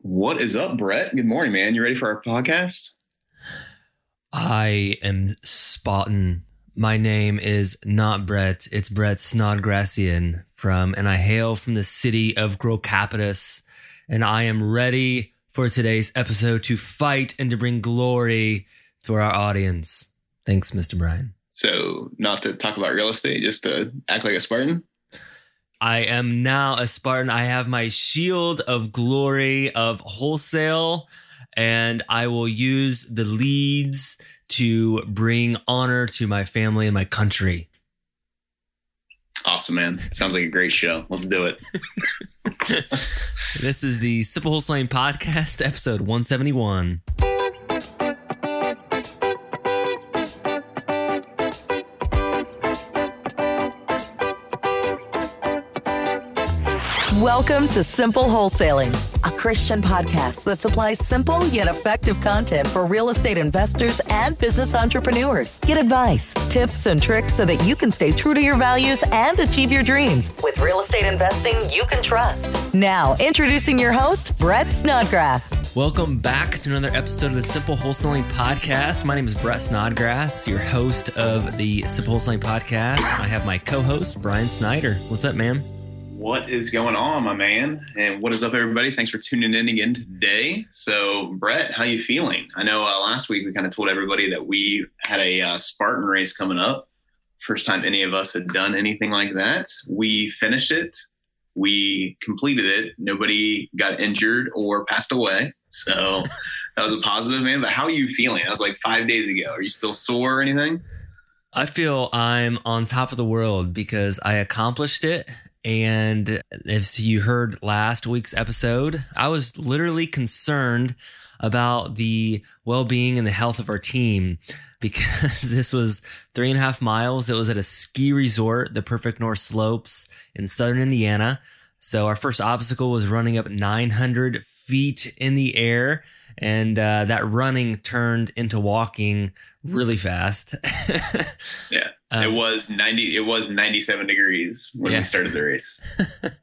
What is up, Brett? Good morning, man. You ready for our podcast? I am spotting. My name is not Brett. It's Brett Snodgrassian and I hail from the city of Grocapitus, and I am ready for today's episode to fight and to bring glory to our audience. Thanks, Mr. Brian. So, not to talk about real estate, just to act like a Spartan? I am now a Spartan. I have my shield of glory of wholesale, and I will use the leads to bring honor to my family and my country. Awesome, man. Sounds like a great show. Let's do it. This is the Simple Wholesaling Podcast, episode 171. Welcome to Simple Wholesaling, a Christian podcast that supplies simple yet effective content for real estate investors and business entrepreneurs. Get advice, tips, and tricks so that you can stay true to your values and achieve your dreams with real estate investing you can trust. Now, introducing your host, Brett Snodgrass. Welcome back to another episode of the Simple Wholesaling Podcast. My name is Brett Snodgrass, your host of the Simple Wholesaling Podcast. I have my co-host, Brian Snyder. What's up, man? What is going on, my man? And what is up, everybody? Thanks for tuning in again today. So, Brett, how you feeling? I know last week we kind of told everybody that we had a Spartan race coming up. First time any of us had done anything like that. We finished it. We completed it. Nobody got injured or passed away. So that was a positive, man. But how are you feeling? That was like 5 days ago. Are you still sore or anything? I feel I'm on top of the world because I accomplished it. And if you heard last week's episode, I was literally concerned about the well-being and the health of our team because this was 3.5 miles. It was at a ski resort, the Perfect North Slopes in southern Indiana. So our first obstacle was running up 900 feet in the air, and that running turned into walking really fast. Yeah. It was 97 degrees when we started the race.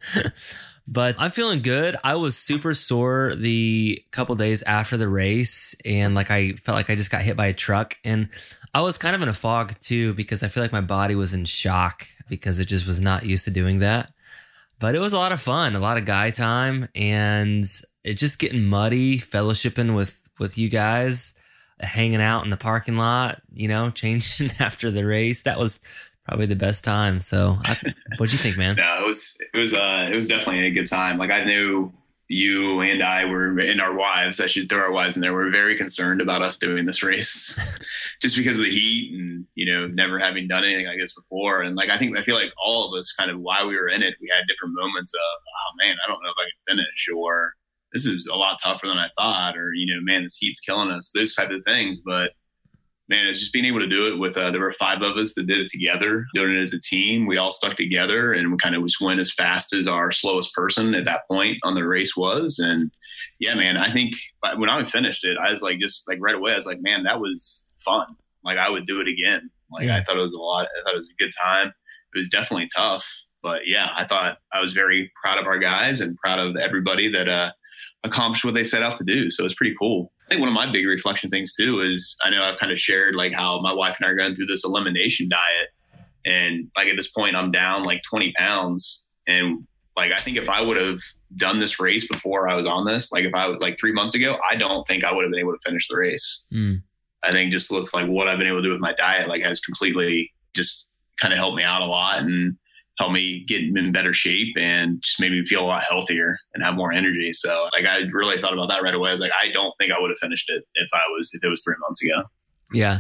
But I'm feeling good. I was super sore the couple days after the race, and I felt like I just got hit by a truck, and I was kind of in a fog too because I feel like my body was in shock because it just was not used to doing that. But it was a lot of fun, a lot of guy time, and it just getting muddy, fellowshipping with you guys, hanging out in the parking lot, changing after the race. That was probably the best time. So what'd you think, man? No, it was definitely a good time. Like, I knew you and I were, and our wives, I should throw our wives in there, were very concerned about us doing this race just because of the heat and, never having done anything like this before. And I feel like all of us kind of, while we were in it, we had different moments of, oh man, I don't know if I can finish, or this is a lot tougher than I thought, or, man, this heat's killing us, those type of things. But man, it's just being able to do it with, there were 5 of us that did it together, doing it as a team. We all stuck together and we kind of just went as fast as our slowest person at that point on the race was. And yeah, man, I think when I finished it, I was right away, I was like, man, that was fun. I would do it again. I thought it was a good time. It was definitely tough, but yeah, I thought I was very proud of our guys and proud of everybody that, accomplished what they set out to do. So it's pretty cool. I think one of my big reflection things too is, I know I've kind of shared how my wife and I are going through this elimination diet. And at this point I'm down 20 pounds. And I think if I would have done this race before I was on this, if I was 3 months ago, I don't think I would have been able to finish the race. I think just looks what I've been able to do with my diet, has completely just kind of helped me out a lot and helped me get in better shape and just made me feel a lot healthier and have more energy. So I really thought about that right away. I was I don't think I would have finished it if it was 3 months ago. Yeah.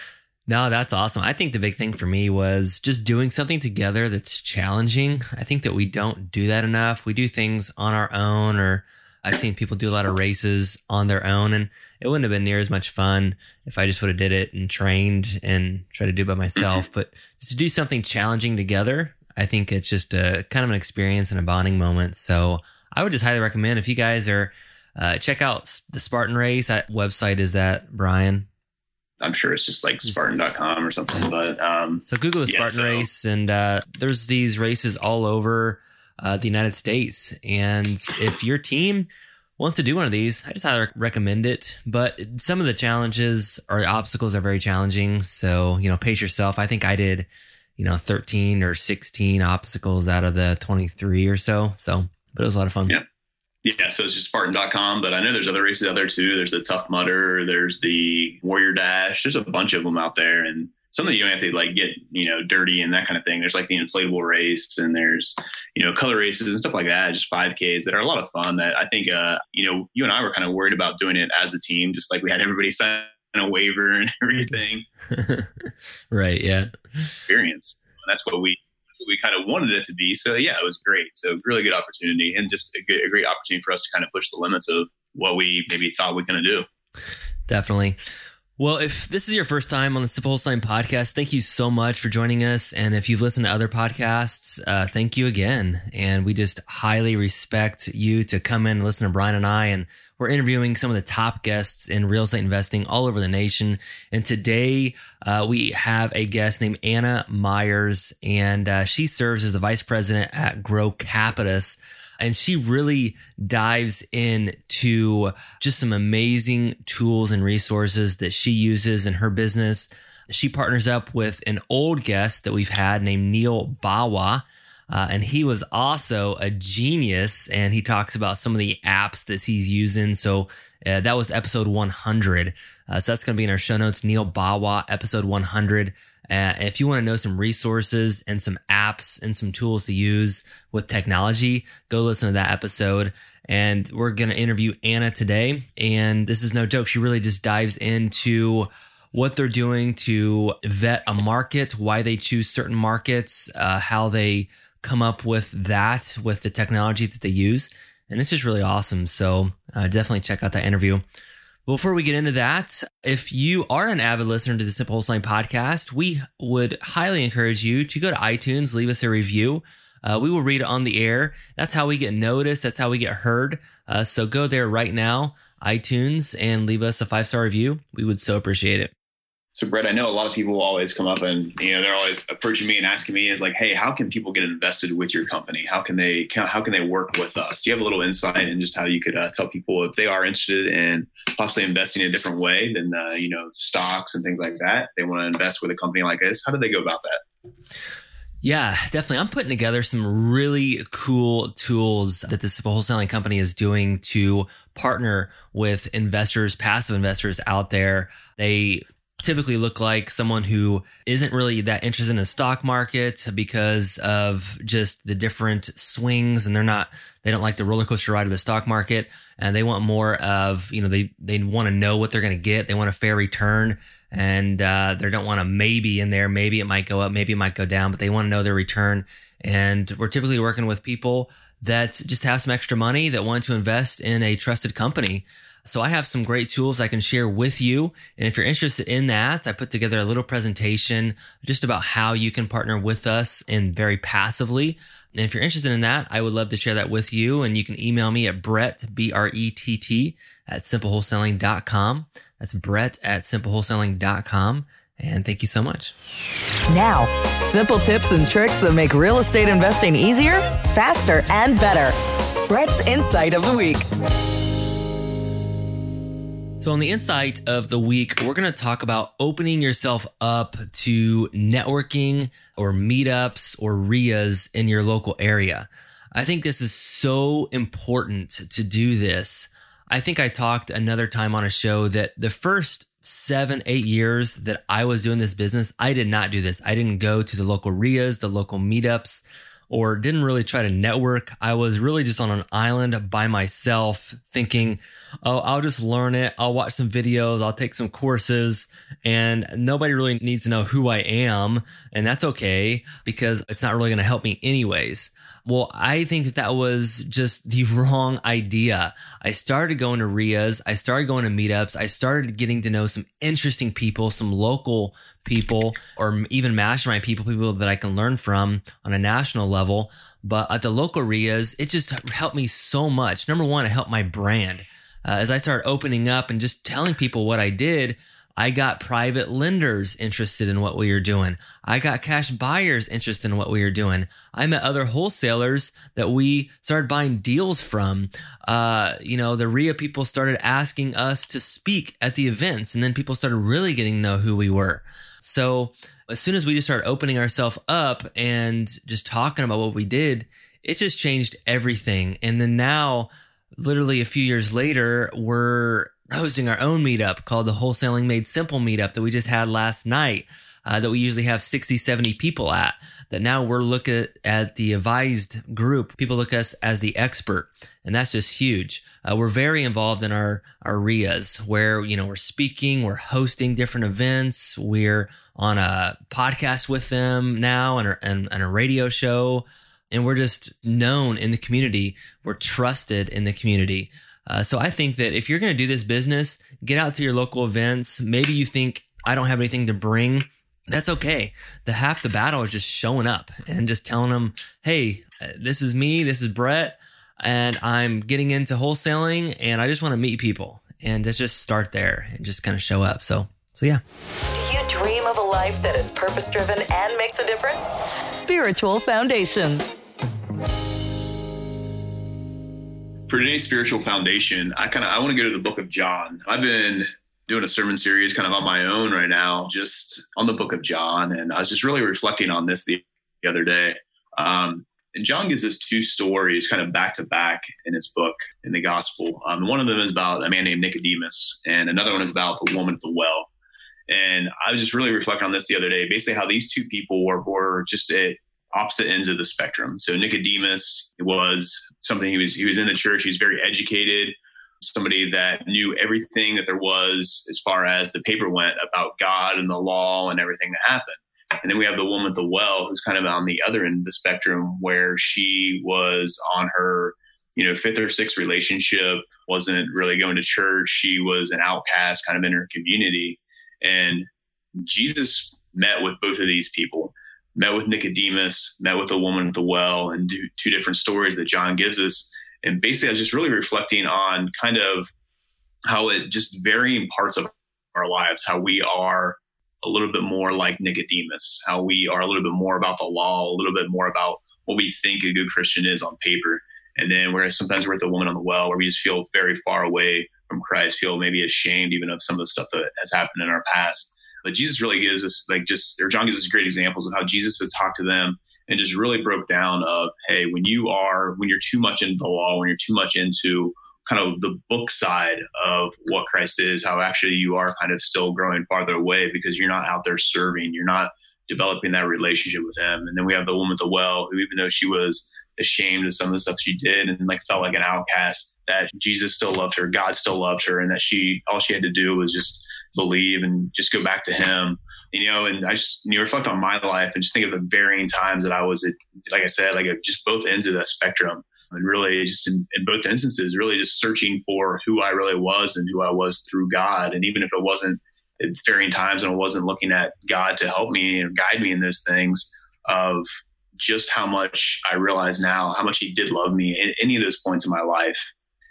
No, that's awesome. I think the big thing for me was just doing something together that's challenging. I think that we don't do that enough. We do things on our own, or I've seen people do a lot of races on their own, and it wouldn't have been near as much fun if I just would have did it and trained and tried to do it by myself. But just to do something challenging together, I think it's just a kind of an experience and a bonding moment. So I would just highly recommend, if you guys are, check out the Spartan race. That website is that, Brian? I'm sure it's just Spartan.com or something, but, so Google the Spartan race, and, there's these races all over, the United States. And if your team wants to do one of these, I just highly recommend it. But some of the challenges or obstacles are very challenging. So, pace yourself. I think I did, 13 or 16 obstacles out of the 23 or so. But it was a lot of fun. Yeah. Yeah. So it's just Spartan.com, but I know there's other races out there too. There's the Tough Mudder. There's the Warrior Dash. There's a bunch of them out there, and some that you don't have to get, dirty and that kind of thing. There's like the inflatable race, and there's, color races and stuff like that. Just 5Ks that are a lot of fun that I think, you and I were kind of worried about doing it as a team, just like we had everybody sign a waiver and everything. Right. Yeah. Experience. And that's what we kind of wanted it to be. So yeah, it was great. So really good opportunity, and just a great opportunity for us to kind of push the limits of what we maybe thought we could do. Definitely. Well, if this is your first time on the Simple Wholesaling podcast, thank you so much for joining us. And if you've listened to other podcasts, thank you again. And we just highly respect you to come in and listen to Brian and I. And we're interviewing some of the top guests in real estate investing all over the nation. And today we have a guest named Anna Myers, and she serves as the vice president at Grow Capitus. And she really dives into just some amazing tools and resources that she uses in her business. She partners up with an old guest that we've had named Neil Bawa. And he was also a genius, and he talks about some of the apps that he's using. So that was episode 100. So that's going to be in our show notes, Neil Bawa, episode 100. If you want to know some resources and some apps and some tools to use with technology, go listen to that episode. And we're going to interview Anna today. And this is no joke. She really just dives into what they're doing to vet a market, why they choose certain markets, how they come up with that with the technology that they use. And it's just really awesome. So definitely check out that interview. Before we get into that, if you are an avid listener to the Simple Wholesaling podcast, we would highly encourage you to go to iTunes, leave us a review. We will read it on the air. That's how we get noticed. That's how we get heard. So go there right now, iTunes, and leave us a 5-star review. We would so appreciate it. So Brett, I know a lot of people always come up and, they're always approaching me and asking me is like, hey, how can people get invested with your company? How can they work with us? Do you have a little insight in just how you could tell people if they are interested in possibly investing in a different way than, stocks and things like that? They want to invest with a company like this. How do they go about that? Yeah, definitely. I'm putting together some really cool tools that the Simple Wholesaling company is doing to partner with investors, passive investors out there. They typically look like someone who isn't really that interested in the stock market because of just the different swings, and they don't like the roller coaster ride of the stock market, and they want more of, they want to know what they're going to get. They want a fair return, and they don't want a maybe in there. Maybe it might go up, maybe it might go down, but they want to know their return. And we're typically working with people that just have some extra money that want to invest in a trusted company. So I have some great tools I can share with you. And if you're interested in that, I put together a little presentation just about how you can partner with us and very passively. And if you're interested in that, I would love to share that with you. And you can email me at Brett, BRETT, at simplewholesaling.com. That's Brett at simplewholesaling.com. And thank you so much. Now, simple tips and tricks that make real estate investing easier, faster, and better. Brett's Insight of the Week. So on the insight of the week, we're going to talk about opening yourself up to networking or meetups or RIAs in your local area. I think this is so important to do this. I think I talked another time on a show that the first 7-8 years that I was doing this business, I did not do this. I didn't go to the local RIAs, the local meetups, or didn't really try to network. I was really just on an island by myself thinking, oh, I'll just learn it. I'll watch some videos. I'll take some courses, and nobody really needs to know who I am. And that's okay because it's not really going to help me anyways. Well, I think that was just the wrong idea. I started going to RIAs. I started going to meetups. I started getting to know some interesting people, some local people, or even mastermind people that I can learn from on a national level. But at the local RIAs, it just helped me so much. Number one, it helped my brand. As I started opening up and just telling people what I did, I got private lenders interested in what we were doing. I got cash buyers interested in what we were doing. I met other wholesalers that we started buying deals from. The RIA people started asking us to speak at the events, and then people started really getting to know who we were. So as soon as we just started opening ourselves up and just talking about what we did, it just changed everything. And then now, literally a few years later, we're hosting our own meetup called the Wholesaling Made Simple meetup that we just had last night, that we usually have 60, 70 people at, that now we're looking at the advised group. People look at us as the expert, and that's just huge. We're very involved in our RIAs where, we're speaking, we're hosting different events. We're on a podcast with them now and a radio show, and we're just known in the community. We're trusted in the community. So I think that if you're going to do this business, get out to your local events. Maybe you think, I don't have anything to bring. That's okay. Half the battle is just showing up and just telling them, hey, this is me, this is Brett, and I'm getting into wholesaling, and I just want to meet people. And just start there and just kind of show up. So yeah. Do you dream of a life that is purpose-driven and makes a difference? Spiritual Foundations. For today's spiritual foundation, I want to go to the book of John. I've been doing a sermon series kind of on my own right now, just on the book of John. And I was just really reflecting on this the other day. And John gives us two stories kind of back to back in his book, in the gospel. One of them is about a man named Nicodemus, and another one is about the woman at the well. And I was just really reflecting on this the other day, basically how these two people were just at opposite ends of the spectrum. So Nicodemus was something, he was in the church. He was very educated, somebody that knew everything that there was as far as the paper went about God and the law and everything that happened. And then we have the woman at the well, who's kind of on the other end of the spectrum, where she was on her, fifth or sixth relationship, wasn't really going to church. She was an outcast kind of in her community. And Jesus met with both of these people, met with Nicodemus, met with the woman at the well, and two different stories that John gives us. And basically, I was just really reflecting on kind of how it just varying parts of our lives, how we are a little bit more like Nicodemus, how we are a little bit more about the law, a little bit more about what we think a good Christian is on paper. And then sometimes we're at the woman on the well, where we just feel very far away from Christ, feel maybe ashamed even of some of the stuff that has happened in our past. But Jesus really gives us John gives us great examples of how Jesus has talked to them and just really broke down of, hey, when you're too much into the law, when you're too much into kind of the book side of what Christ is, how actually you are kind of still growing farther away because you're not out there serving, you're not developing that relationship with him. And then we have the woman at the well, who, even though she was ashamed of some of the stuff she did and felt like an outcast, that Jesus still loved her, God still loved her, and that all she had to do was just believe and just go back to him. And I just reflect on my life and just think of the varying times that I was at, like I said, at just both ends of that spectrum. And really just in both instances, really just searching for who I really was and who I was through God. And even if it wasn't at varying times and I wasn't looking at God to help me and guide me in those things, of just how much I realize now, how much he did love me in any of those points in my life,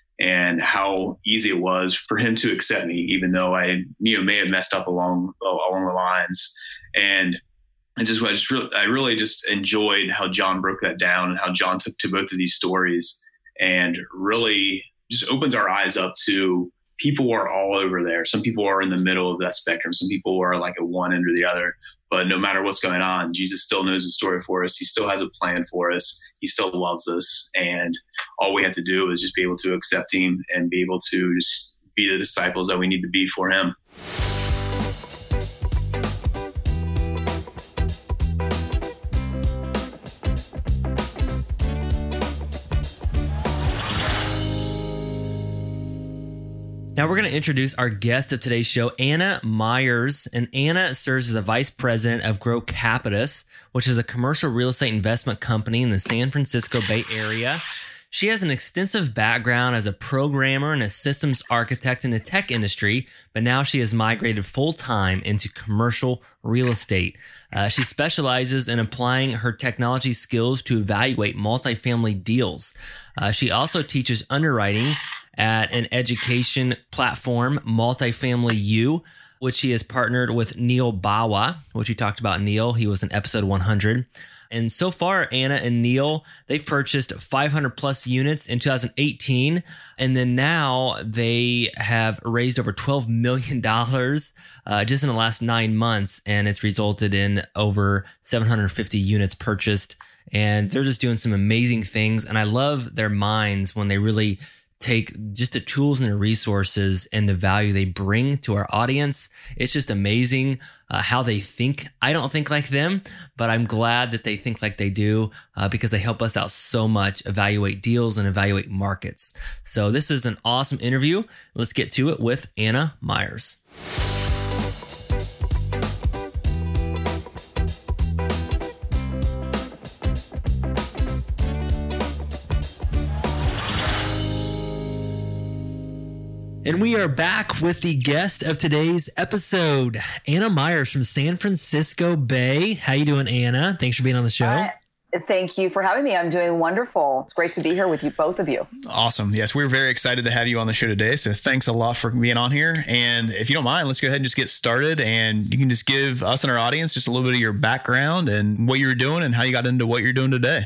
and how easy it was for him to accept me, even though I may have messed up along the lines. And I really just enjoyed how John broke that down and how John took to both of these stories and really just opens our eyes up to people are all over there. Some people are in the middle of that spectrum. Some people are like at one end or the other. But no matter what's going on, Jesus still knows the story for us. He still has a plan for us. He still loves us. And all we have to do is just be able to accept him and be able to just be the disciples that we need to be for him. Now we're going to introduce our guest of today's show, Anna Myers. And Anna serves as the vice president of Grow Capitus, which is a commercial real estate investment company in the San Francisco Bay Area. She has an extensive background as a programmer and a systems architect in the tech industry, but now she has migrated full-time into commercial real estate. She specializes in applying her technology skills to evaluate multifamily deals. She also teaches underwriting at an education platform, Multifamily U. which he has partnered with Neil Bawa, which we talked about Neil. He was in episode 100. And so far, Anna and Neil, they've purchased 500 plus units in 2018. And then now they have raised over $12 million just in the last 9 months. And it's resulted in over 750 units purchased. And they're just doing some amazing things. And I love their minds when they really take just the tools and the resources and the value they bring to our audience. It's just amazing how they think. I don't think like them, but I'm glad that they think like they do because they help us out so much, evaluate deals and evaluate markets. So this is an awesome interview. Let's get to it with Anna Myers. And we are back with the guest of today's episode, Anna Myers from San Francisco Bay. How you doing, Anna? Thanks for being on the show. Thank you for having me. I'm doing wonderful. It's great to be here with you, both of you. Awesome. Yes, we're very excited to have you on the show today. So thanks a lot for being on here. And if you don't mind, let's go ahead and just get started. And you can just give us and our audience just a little bit of your background and what you were doing and how you got into what you're doing today.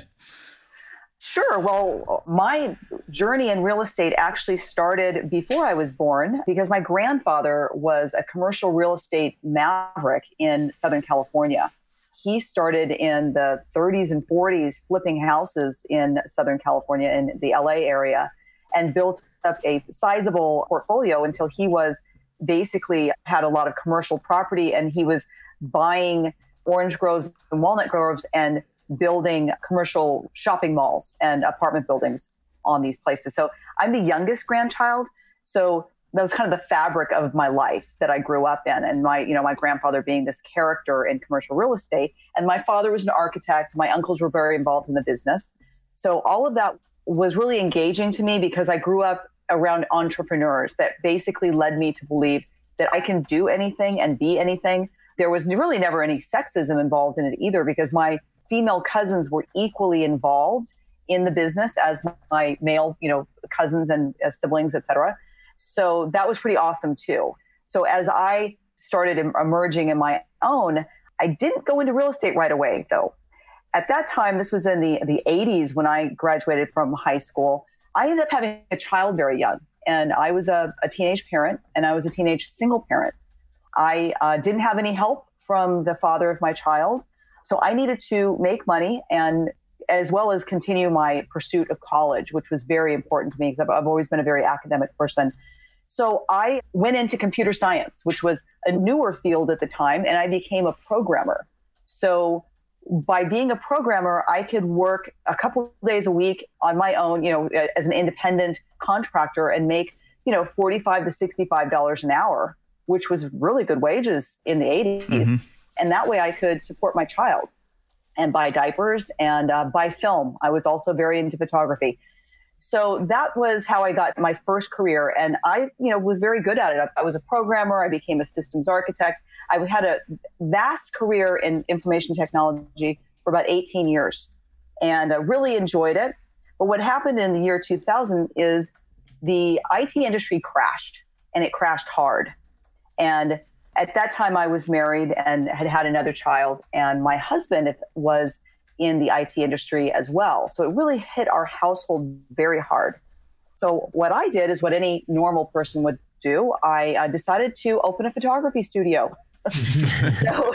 Sure. Well, my journey in real estate actually started before I was born because my grandfather was a commercial real estate maverick in Southern California. He started in the 30s and 40s flipping houses in Southern California in the LA area and built up a sizable portfolio until he was basically had a lot of commercial property and he was buying orange groves and walnut groves and building commercial shopping malls and apartment buildings on these places. So I'm the youngest grandchild. So that was kind of the fabric of my life that I grew up in. And my grandfather being this character in commercial real estate. And my father was an architect. My uncles were very involved in the business. So all of that was really engaging to me because I grew up around entrepreneurs that basically led me to believe that I can do anything and be anything. There was really never any sexism involved in it either because my female cousins were equally involved in the business as my male, cousins and siblings, et cetera. So that was pretty awesome too. So as I started emerging in my own, I didn't go into real estate right away though. At that time, this was in the 80s when I graduated from high school, I ended up having a child very young. And I was a teenage parent and I was a teenage single parent. I didn't have any help from the father of my child. So I needed to make money and as well as continue my pursuit of college, which was very important to me because I've always been a very academic person. So I went into computer science, which was a newer field at the time, and I became a programmer. So by being a programmer, I could work a couple of days a week on my own, as an independent contractor and make, $45 to $65 an hour, which was really good wages in the 80s. Mm-hmm. And that way I could support my child and buy diapers and buy film. I was also very into photography. So that was how I got my first career. And I, was very good at it. I was a programmer. I became a systems architect. I had a vast career in information technology for about 18 years and I really enjoyed it. But what happened in the year 2000 is the IT industry crashed and it crashed hard. And at that time, I was married and had another child, and my husband was in the IT industry as well. So it really hit our household very hard. So what I did is what any normal person would do. I decided to open a photography studio. So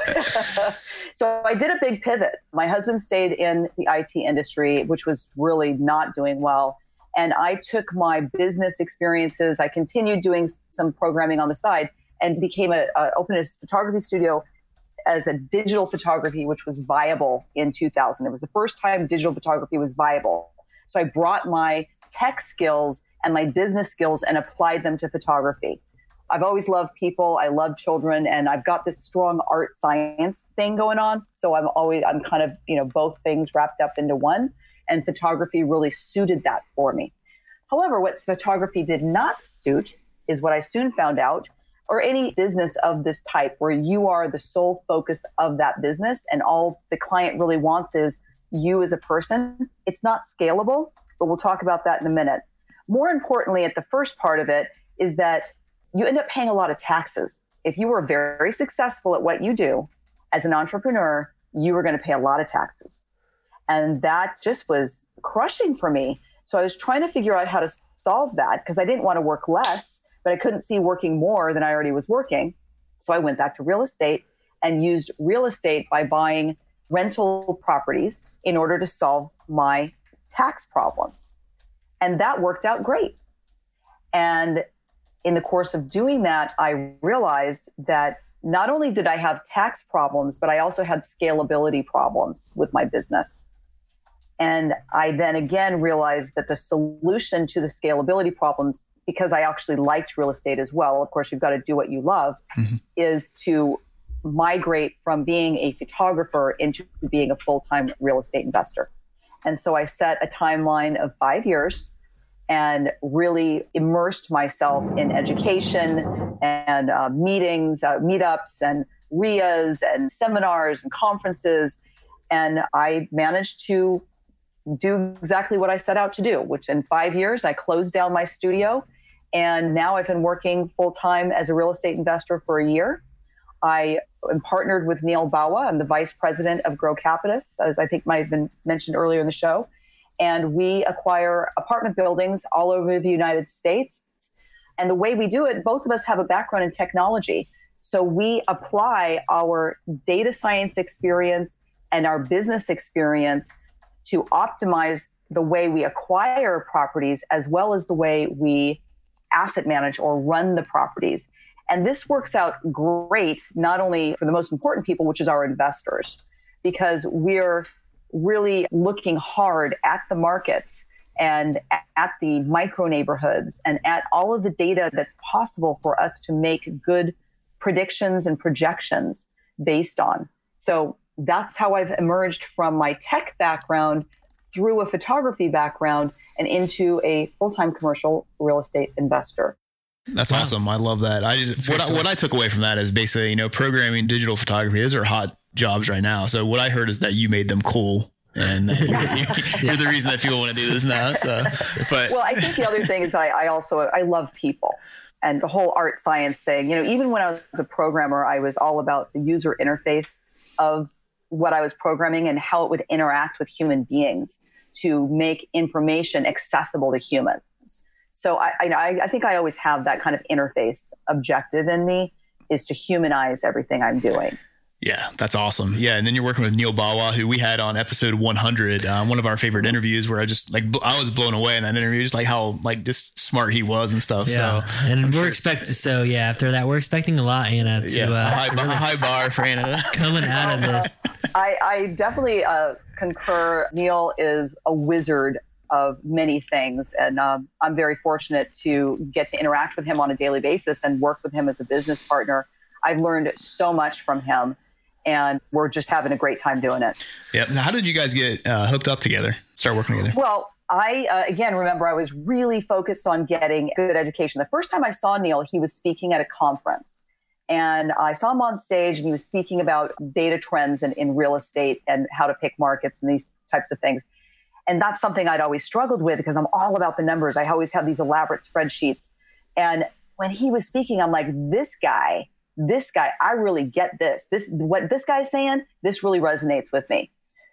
I did a big pivot. My husband stayed in the IT industry, which was really not doing well. And I took my business experiences. I continued doing some programming on the side and opened a photography studio as a digital photography, which was viable in 2000. It was the first time digital photography was viable. So I brought my tech skills and my business skills and applied them to photography. I've always loved people. I love children, and I've got this strong art science thing going on. So I'm kind of, both things wrapped up into one, and photography really suited that for me. However, what photography did not suit is what I soon found out, or any business of this type where you are the sole focus of that business and all the client really wants is you as a person. It's not scalable, but we'll talk about that in a minute. More importantly, at the first part of it is that you end up paying a lot of taxes if you were very successful at what you do as an entrepreneur, you were going to pay a lot of taxes. And that just was crushing for me. So I was trying to figure out how to solve that because I didn't want to work less, but I couldn't see working more than I already was working. So I went back to real estate and used real estate by buying rental properties in order to solve my tax problems. And that worked out great. And in the course of doing that, I realized that not only did I have tax problems, but I also had scalability problems with my business. And I then again realized that the solution to the scalability problems, because I actually liked real estate as well, of course, you've got to do what you love, is to migrate from being a photographer into being a full-time real estate investor. And so I set a timeline of 5 years and really immersed myself in education and meetings, meetups and RIAs and seminars and conferences. And I managed to do exactly what I set out to do, which in 5 years, I closed down my studio. And now I've been working full-time as a real estate investor for a year. I am partnered with Neil Bawa. I'm the vice president of Grow Capitus, as I think might have been mentioned earlier in the show. And we acquire apartment buildings all over the United States. And the way we do it, both of us have a background in technology. So we apply our data science experience and our business experience to optimize the way we acquire properties as well as the way we asset manage or run the properties. And this works out great, not only for the most important people, which is our investors, because we're really looking hard at the markets and at the micro neighborhoods and at all of the data that's possible for us to make good predictions and projections based on. So that's how I've emerged from my tech background through a photography background and into a full-time commercial real estate investor. That's awesome. I love that. What I took away from that is basically, programming, digital photography, those are hot jobs right now. So what I heard is that you made them cool. And you're the reason that people want to do this now. So, but well, I think the other thing is I love people and the whole art science thing. Even when I was a programmer, I was all about the user interface of what I was programming and how it would interact with human beings to make information accessible to humans. So I think I always have that kind of interface objective in me, is to humanize everything I'm doing. Yeah, that's awesome. Yeah. And then you're working with Neil Bawa, who we had on episode 100, one of our favorite interviews, where I was blown away in that interview, just like how just smart he was and stuff. Yeah. So, and we're after that, we're expecting a lot, Anna, to high bar for Anna coming out of this. I definitely concur. Neil is a wizard of many things. And I'm very fortunate to get to interact with him on a daily basis and work with him as a business partner. I've learned so much from him, and we're just having a great time doing it. Yep. Now, how did you guys get hooked up together, start working together? Well, I, again, remember I was really focused on getting good education. The first time I saw Neil, he was speaking at a conference. And I saw him on stage, and he was speaking about data trends in real estate and how to pick markets and these types of things. And that's something I'd always struggled with because I'm all about the numbers. I always have these elaborate spreadsheets. And when he was speaking, I'm like, this guy, I really get this. What this guy's saying, this really resonates with me.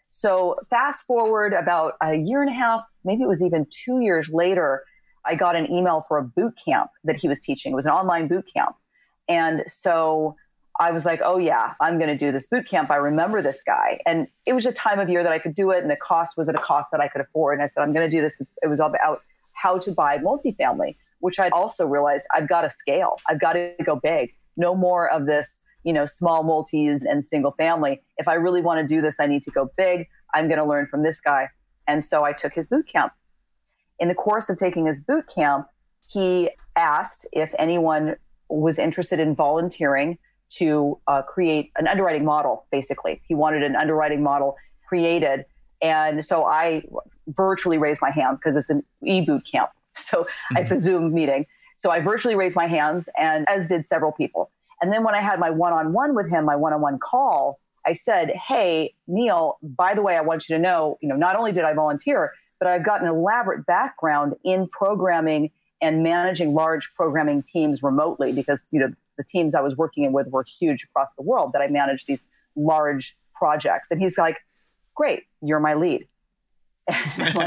So fast forward about a year and a half, maybe it was even 2 years later, I got an email for a boot camp that he was teaching. It was an online boot camp. And so I was like, oh yeah, I'm going to do this boot camp. I remember this guy. And it was a time of year that I could do it. And the cost was at a cost that I could afford. And I said, I'm going to do this. It was about how to buy multifamily, which I also realized I've got to scale. I've got to go big. No more of this, small multis and single family. If I really want to do this, I need to go big. I'm going to learn from this guy. And so I took his boot camp. In the course of taking his boot camp, he asked if anyone was interested in volunteering to create an underwriting model, basically. He wanted an underwriting model created. And so I virtually raised my hands because it's an e-boot camp. So it's a Zoom meeting. So I virtually raised my hands, and as did several people. And then when I had my one-on-one with him, my one-on-one call, I said, hey, Neil, by the way, I want you to know, not only did I volunteer, but I've got an elaborate background in programming and managing large programming teams remotely because, the teams I was working with were huge across the world, that I managed these large projects. And he's like, great, you're my lead. And I'm like,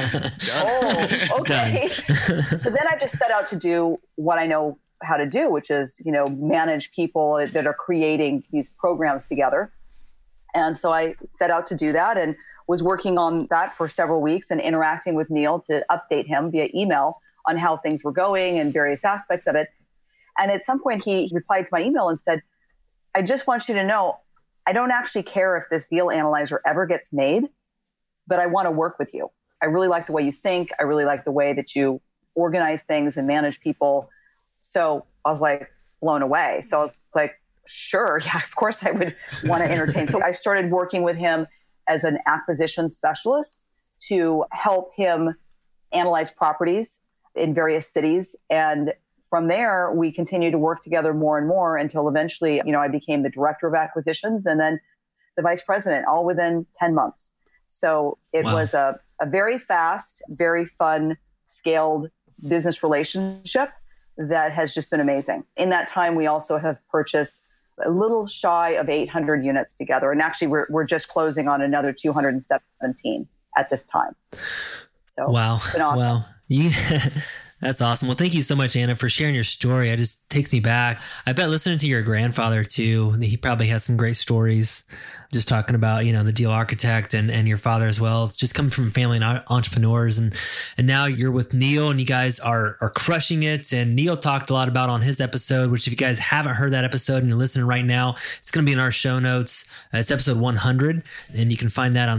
oh, okay. So then I just set out to do what I know how to do, which is, manage people that are creating these programs together. And so I set out to do that and was working on that for several weeks and interacting with Neil to update him via email on how things were going and various aspects of it. And at some point he replied to my email and said, I just want you to know, I don't actually care if this deal analyzer ever gets made, but I want to work with you. I really like the way you think. I really like the way that you organize things and manage people. So I was like blown away. So I was like, sure. Yeah, of course I would want to entertain. So I started working with him as an acquisition specialist to help him analyze properties in various cities. And from there, we continued to work together more and more until eventually, I became the director of acquisitions and then the vice president, all within 10 months. So it was a very fast, very fun, scaled business relationship that has just been amazing. In that time, we also have purchased a little shy of 800 units together. And actually, we're just closing on another 217 at this time. So wow. It's been awesome. Wow. That's awesome. Well, thank you so much, Anna, for sharing your story. It just takes me back. I bet listening to your grandfather too, he probably has some great stories, just talking about, the deal architect and your father as well. It's just coming from family and entrepreneurs. And now you're with Neil and you guys are crushing it. And Neil talked a lot about on his episode, which if you guys haven't heard that episode and you're listening right now, it's going to be in our show notes. It's episode 100. And you can find that on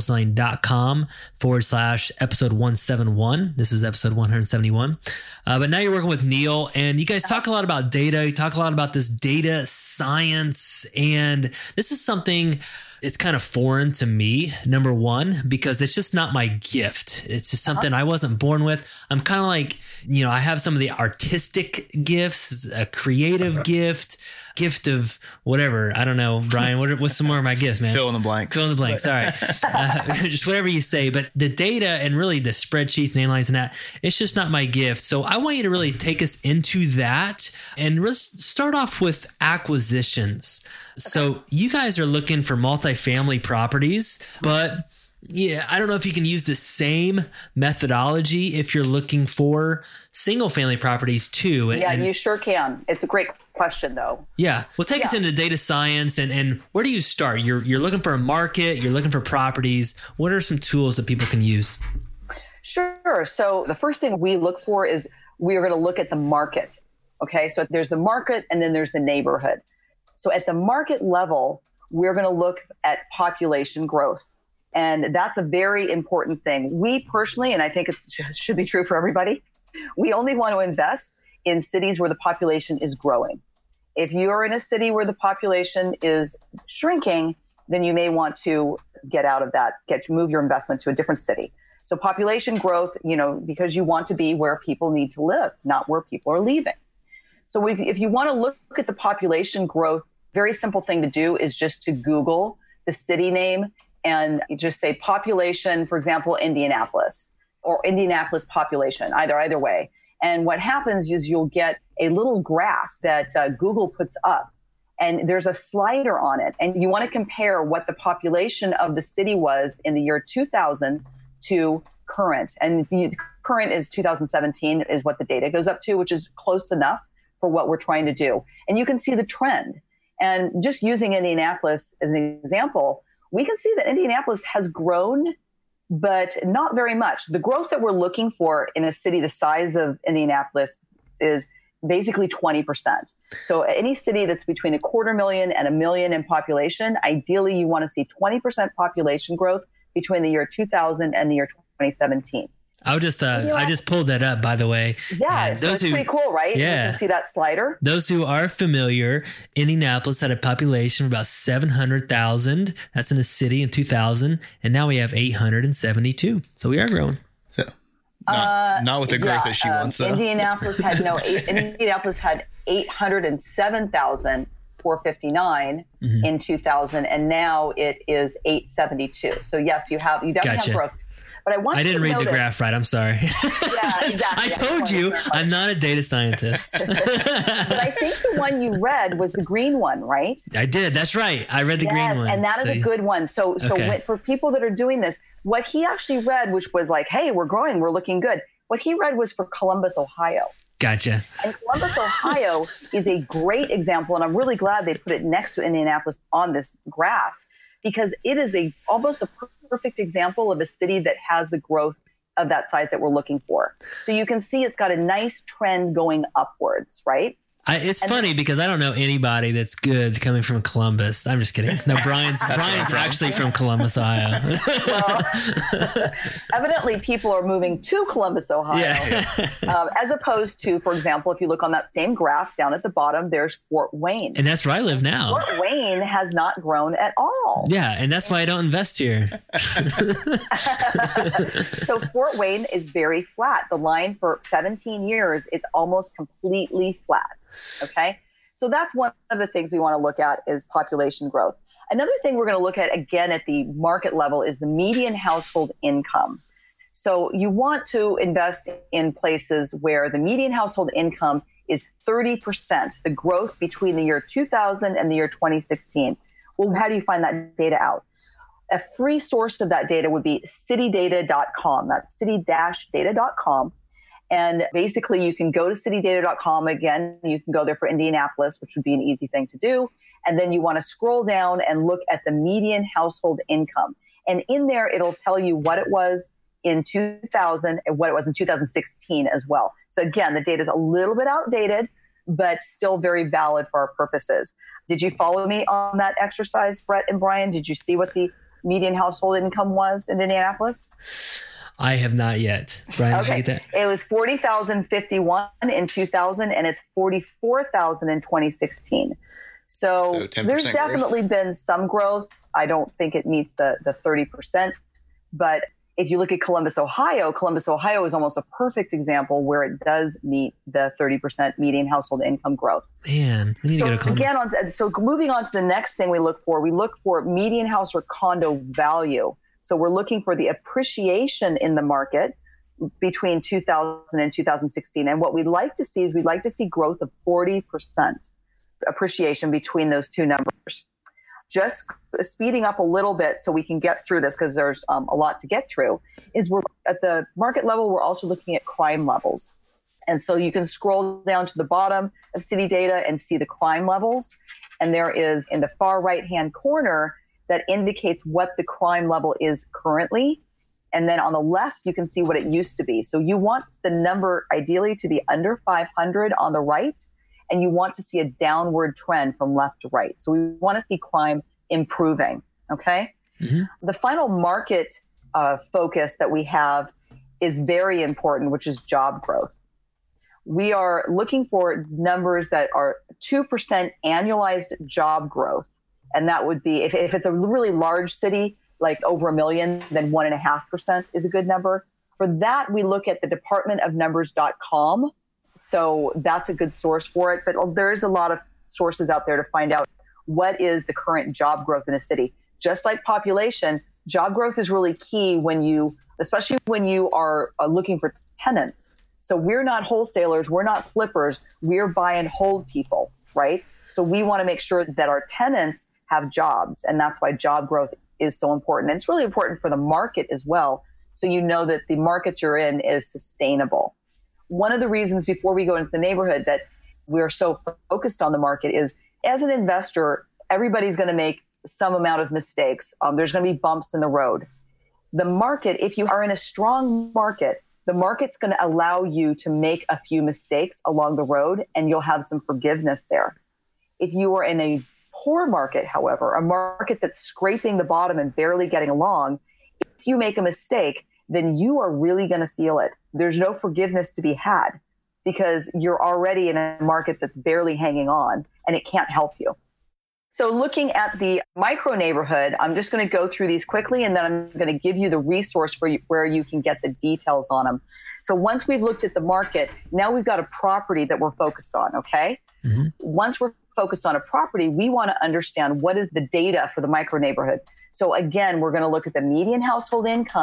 simplewholesaling.com/episode 171. This is episode 171. But now you're working with Neil and you guys talk a lot about data. You talk a lot about this data science. And this is something, it's kind of foreign to me, number one, because it's just not my gift. It's just something I wasn't born with. I'm kind of like, I have some of the artistic gifts, a creative gift of whatever. I don't know, Brian, what's some more of my gifts, man? Fill in the blanks. All right. Just whatever you say. But the data and really the spreadsheets and analyzing that, it's just not my gift. So I want you to really take us into that and let's start off with acquisitions. Okay. So you guys are looking for multifamily properties, but yeah, I don't know if you can use the same methodology if you're looking for single family properties too. Yeah, you sure can. It's a great question though. Yeah. Well, take us into data science and where do you start? You're looking for a market, you're looking for properties. What are some tools that people can use? Sure. So the first thing we look for is we are going to look at the market. Okay. So there's the market and then there's the neighborhood. So at the market level, we're going to look at population growth. And that's a very important thing. We personally, and I think it should be true for everybody, we only want to invest in cities where the population is growing. If you're in a city where the population is shrinking, then you may want to get out of that, move your investment to a different city. So population growth, because you want to be where people need to live, not where people are leaving. So if you want to look at the population growth, very simple thing to do is just to Google the city name and just say population, for example, Indianapolis or Indianapolis population, either way. And what happens is you'll get a little graph that Google puts up and there's a slider on it. And you want to compare what the population of the city was in the year 2000 to current. And the current is 2017 is what the data goes up to, which is close enough for what we're trying to do. And you can see the trend. And just using Indianapolis as an example, we can see that Indianapolis has grown, but not very much. The growth that we're looking for in a city the size of Indianapolis is basically 20%. So any city that's between 250,000 and 1 million in population, ideally you want to see 20% population growth between the year 2000 and the year 2017. I just pulled that up, by the way. Yeah, so it's pretty cool, right? Yeah. You can see that slider. Those who are familiar, Indianapolis had a population of about 700,000. That's in a city in 2000. And now we have 872. So we are growing. So not with the growth that she wants, though. Indianapolis had 807,459 in 2000. And now it is 872. So yes, you definitely have growth. But I didn't read the graph right. I'm sorry. Yeah, exactly. I told you I'm not a data scientist. But I think the one you read was the green one, right? I did. That's right. I read the green one. And that is a good one. So for people that are doing this, what he actually read, which was like, hey, we're growing, we're looking good. What he read was for Columbus, Ohio. Gotcha. And Columbus, Ohio is a great example. And I'm really glad they put it next to Indianapolis on this graph, because it is almost a perfect example of a city that has the growth of that size that we're looking for. So you can see it's got a nice trend going upwards, right? It's funny because I don't know anybody that's good coming from Columbus. I'm just kidding. No, Brian's actually from Columbus, Ohio. Well, evidently people are moving to Columbus, Ohio, as opposed to, for example, if you look on that same graph down at the bottom, there's Fort Wayne. And that's where I live now. Fort Wayne has not grown at all. Yeah, and that's why I don't invest here. So Fort Wayne is very flat. The line for 17 years, it's almost completely flat. Okay. So that's one of the things we want to look at is population growth. Another thing we're going to look at again at the market level is the median household income. So you want to invest in places where the median household income is 30%, the growth between the year 2000 and the year 2016. Well, how do you find that data out? A free source of that data would be citydata.com. That's city-data.com. And basically, you can go to citydata.com. Again, you can go there for Indianapolis, which would be an easy thing to do. And then you want to scroll down and look at the median household income. And in there, it'll tell you what it was in 2000 and what it was in 2016 as well. So again, the data is a little bit outdated, but still very valid for our purposes. Did you follow me on that exercise, Brett and Brian? Did you see what the median household income was in Indianapolis? I have not yet. Brian, did you get that? It was 40,051 in 2000, and it's 44,000 in 2016. So there's definitely been some growth. I don't think it meets the 30%. But if you look at Columbus, Ohio is almost a perfect example where it does meet the 30% median household income growth. Man, we need to go to Columbus. So moving on to the next thing we look for median house or condo value. So we're looking for the appreciation in the market between 2000 and 2016. And what we'd like to see is growth of 40% appreciation between those two numbers. Just speeding up a little bit so we can get through this because there's a lot to get through, is we're at the market level, we're also looking at crime levels. And so you can scroll down to the bottom of City Data and see the crime levels. And there is in the far right-hand corner that indicates what the crime level is currently. And then on the left, you can see what it used to be. So you want the number ideally to be under 500 on the right, and you want to see a downward trend from left to right. So we want to see crime improving, okay? Mm-hmm. The final market focus that we have is very important, which is job growth. We are looking for numbers that are 2% annualized job growth. And that would be, if it's a really large city, like over 1 million, then 1.5% is a good number. For that, we look at the departmentofnumbers.com. So that's a good source for it. But there's a lot of sources out there to find out what is the current job growth in a city. Just like population, job growth is really key especially when you are looking for tenants. So we're not wholesalers, we're not flippers, we're buy and hold people, right? So we want to make sure that our tenants have jobs. And that's why job growth is so important. And it's really important for the market as well. So you know that the market you're in is sustainable. One of the reasons before we go into the neighborhood that we're so focused on the market is as an investor, everybody's going to make some amount of mistakes. There's going to be bumps in the road. The market, if you are in a strong market, the market's going to allow you to make a few mistakes along the road and you'll have some forgiveness there. If you are in a poor market, however, a market that's scraping the bottom and barely getting along, if you make a mistake, then you are really going to feel it. There's no forgiveness to be had because you're already in a market that's barely hanging on and it can't help you. So looking at the micro neighborhood, I'm just going to go through these quickly and then I'm going to give you the resource for you, where you can get the details on them. So once we've looked at the market, now we've got a property that we're focused on, okay? Mm-hmm. Once we're focused on a property, we want to understand what is the data for the micro neighborhood. So again, we're going to look at the median household income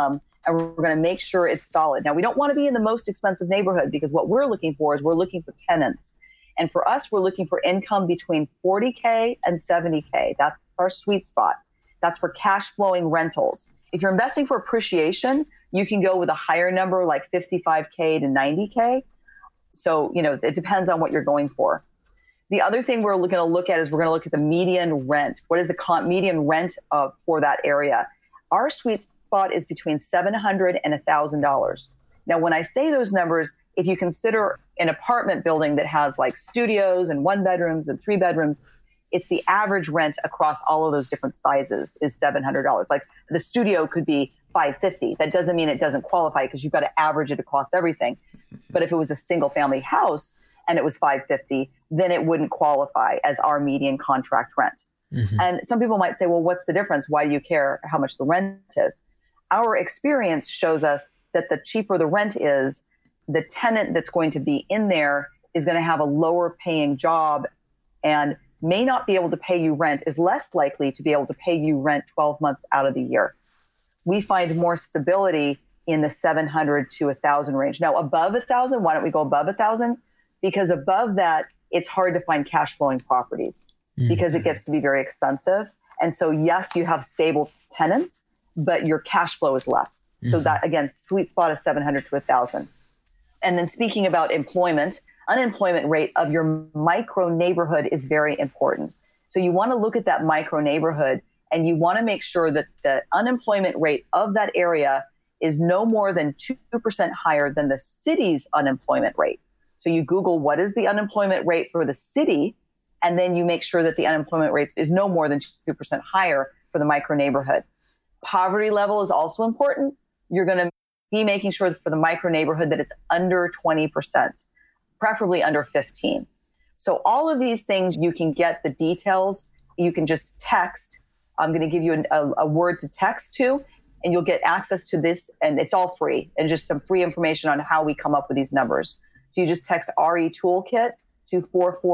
and we're going to make sure it's solid. Now, we don't want to be in the most expensive neighborhood, because what we're looking for is we're looking for tenants. And for us, we're looking for income between $40K and $70K. That's our sweet spot. That's for cash flowing rentals. If you're investing for appreciation, you can go with a higher number like $55K to $90K. So, it depends on what you're going for. The other thing we're going to look at is we're going to look at the median rent. What is the median rent for that area? Our sweet spot is between $700 and $1,000. Now, when I say those numbers, if you consider an apartment building that has like studios and 1 bedrooms and 3 bedrooms, it's the average rent across all of those different sizes is $700. Like the studio could be $550. That doesn't mean it doesn't qualify, because you've got to average it across everything. But if it was a single family house and it was $550, then it wouldn't qualify as our median contract rent. Mm-hmm. And some people might say, well, what's the difference? Why do you care how much the rent is? Our experience shows us that the cheaper the rent is, the tenant that's going to be in there is going to have a lower paying job and may not be able to pay you rent, is less likely to be able to pay you rent 12 months out of the year. We find more stability in the 700 to 1,000 range. Now, above 1,000, why don't we go above 1,000? Because above that, it's hard to find cash flowing properties because it gets to be very expensive. And so, yes, you have stable tenants, but your cash flow is less. So that, again, sweet spot is 700 to 1,000. And then speaking about employment, unemployment rate of your micro neighborhood is very important. So you want to look at that micro neighborhood, and you want to make sure that the unemployment rate of that area is no more than 2% higher than the city's unemployment rate. So you Google what is the unemployment rate for the city, and then you make sure that the unemployment rate is no more than 2% higher for the micro neighborhood. Poverty level is also important. You're going to be making sure for the micro neighborhood that it's under 20%, preferably under 15. So all of these things, you can get the details. You can just text. I'm going to give you a word to text to, and you'll get access to this. And it's all free, and just some free information on how we come up with these numbers. So you just text RE Toolkit to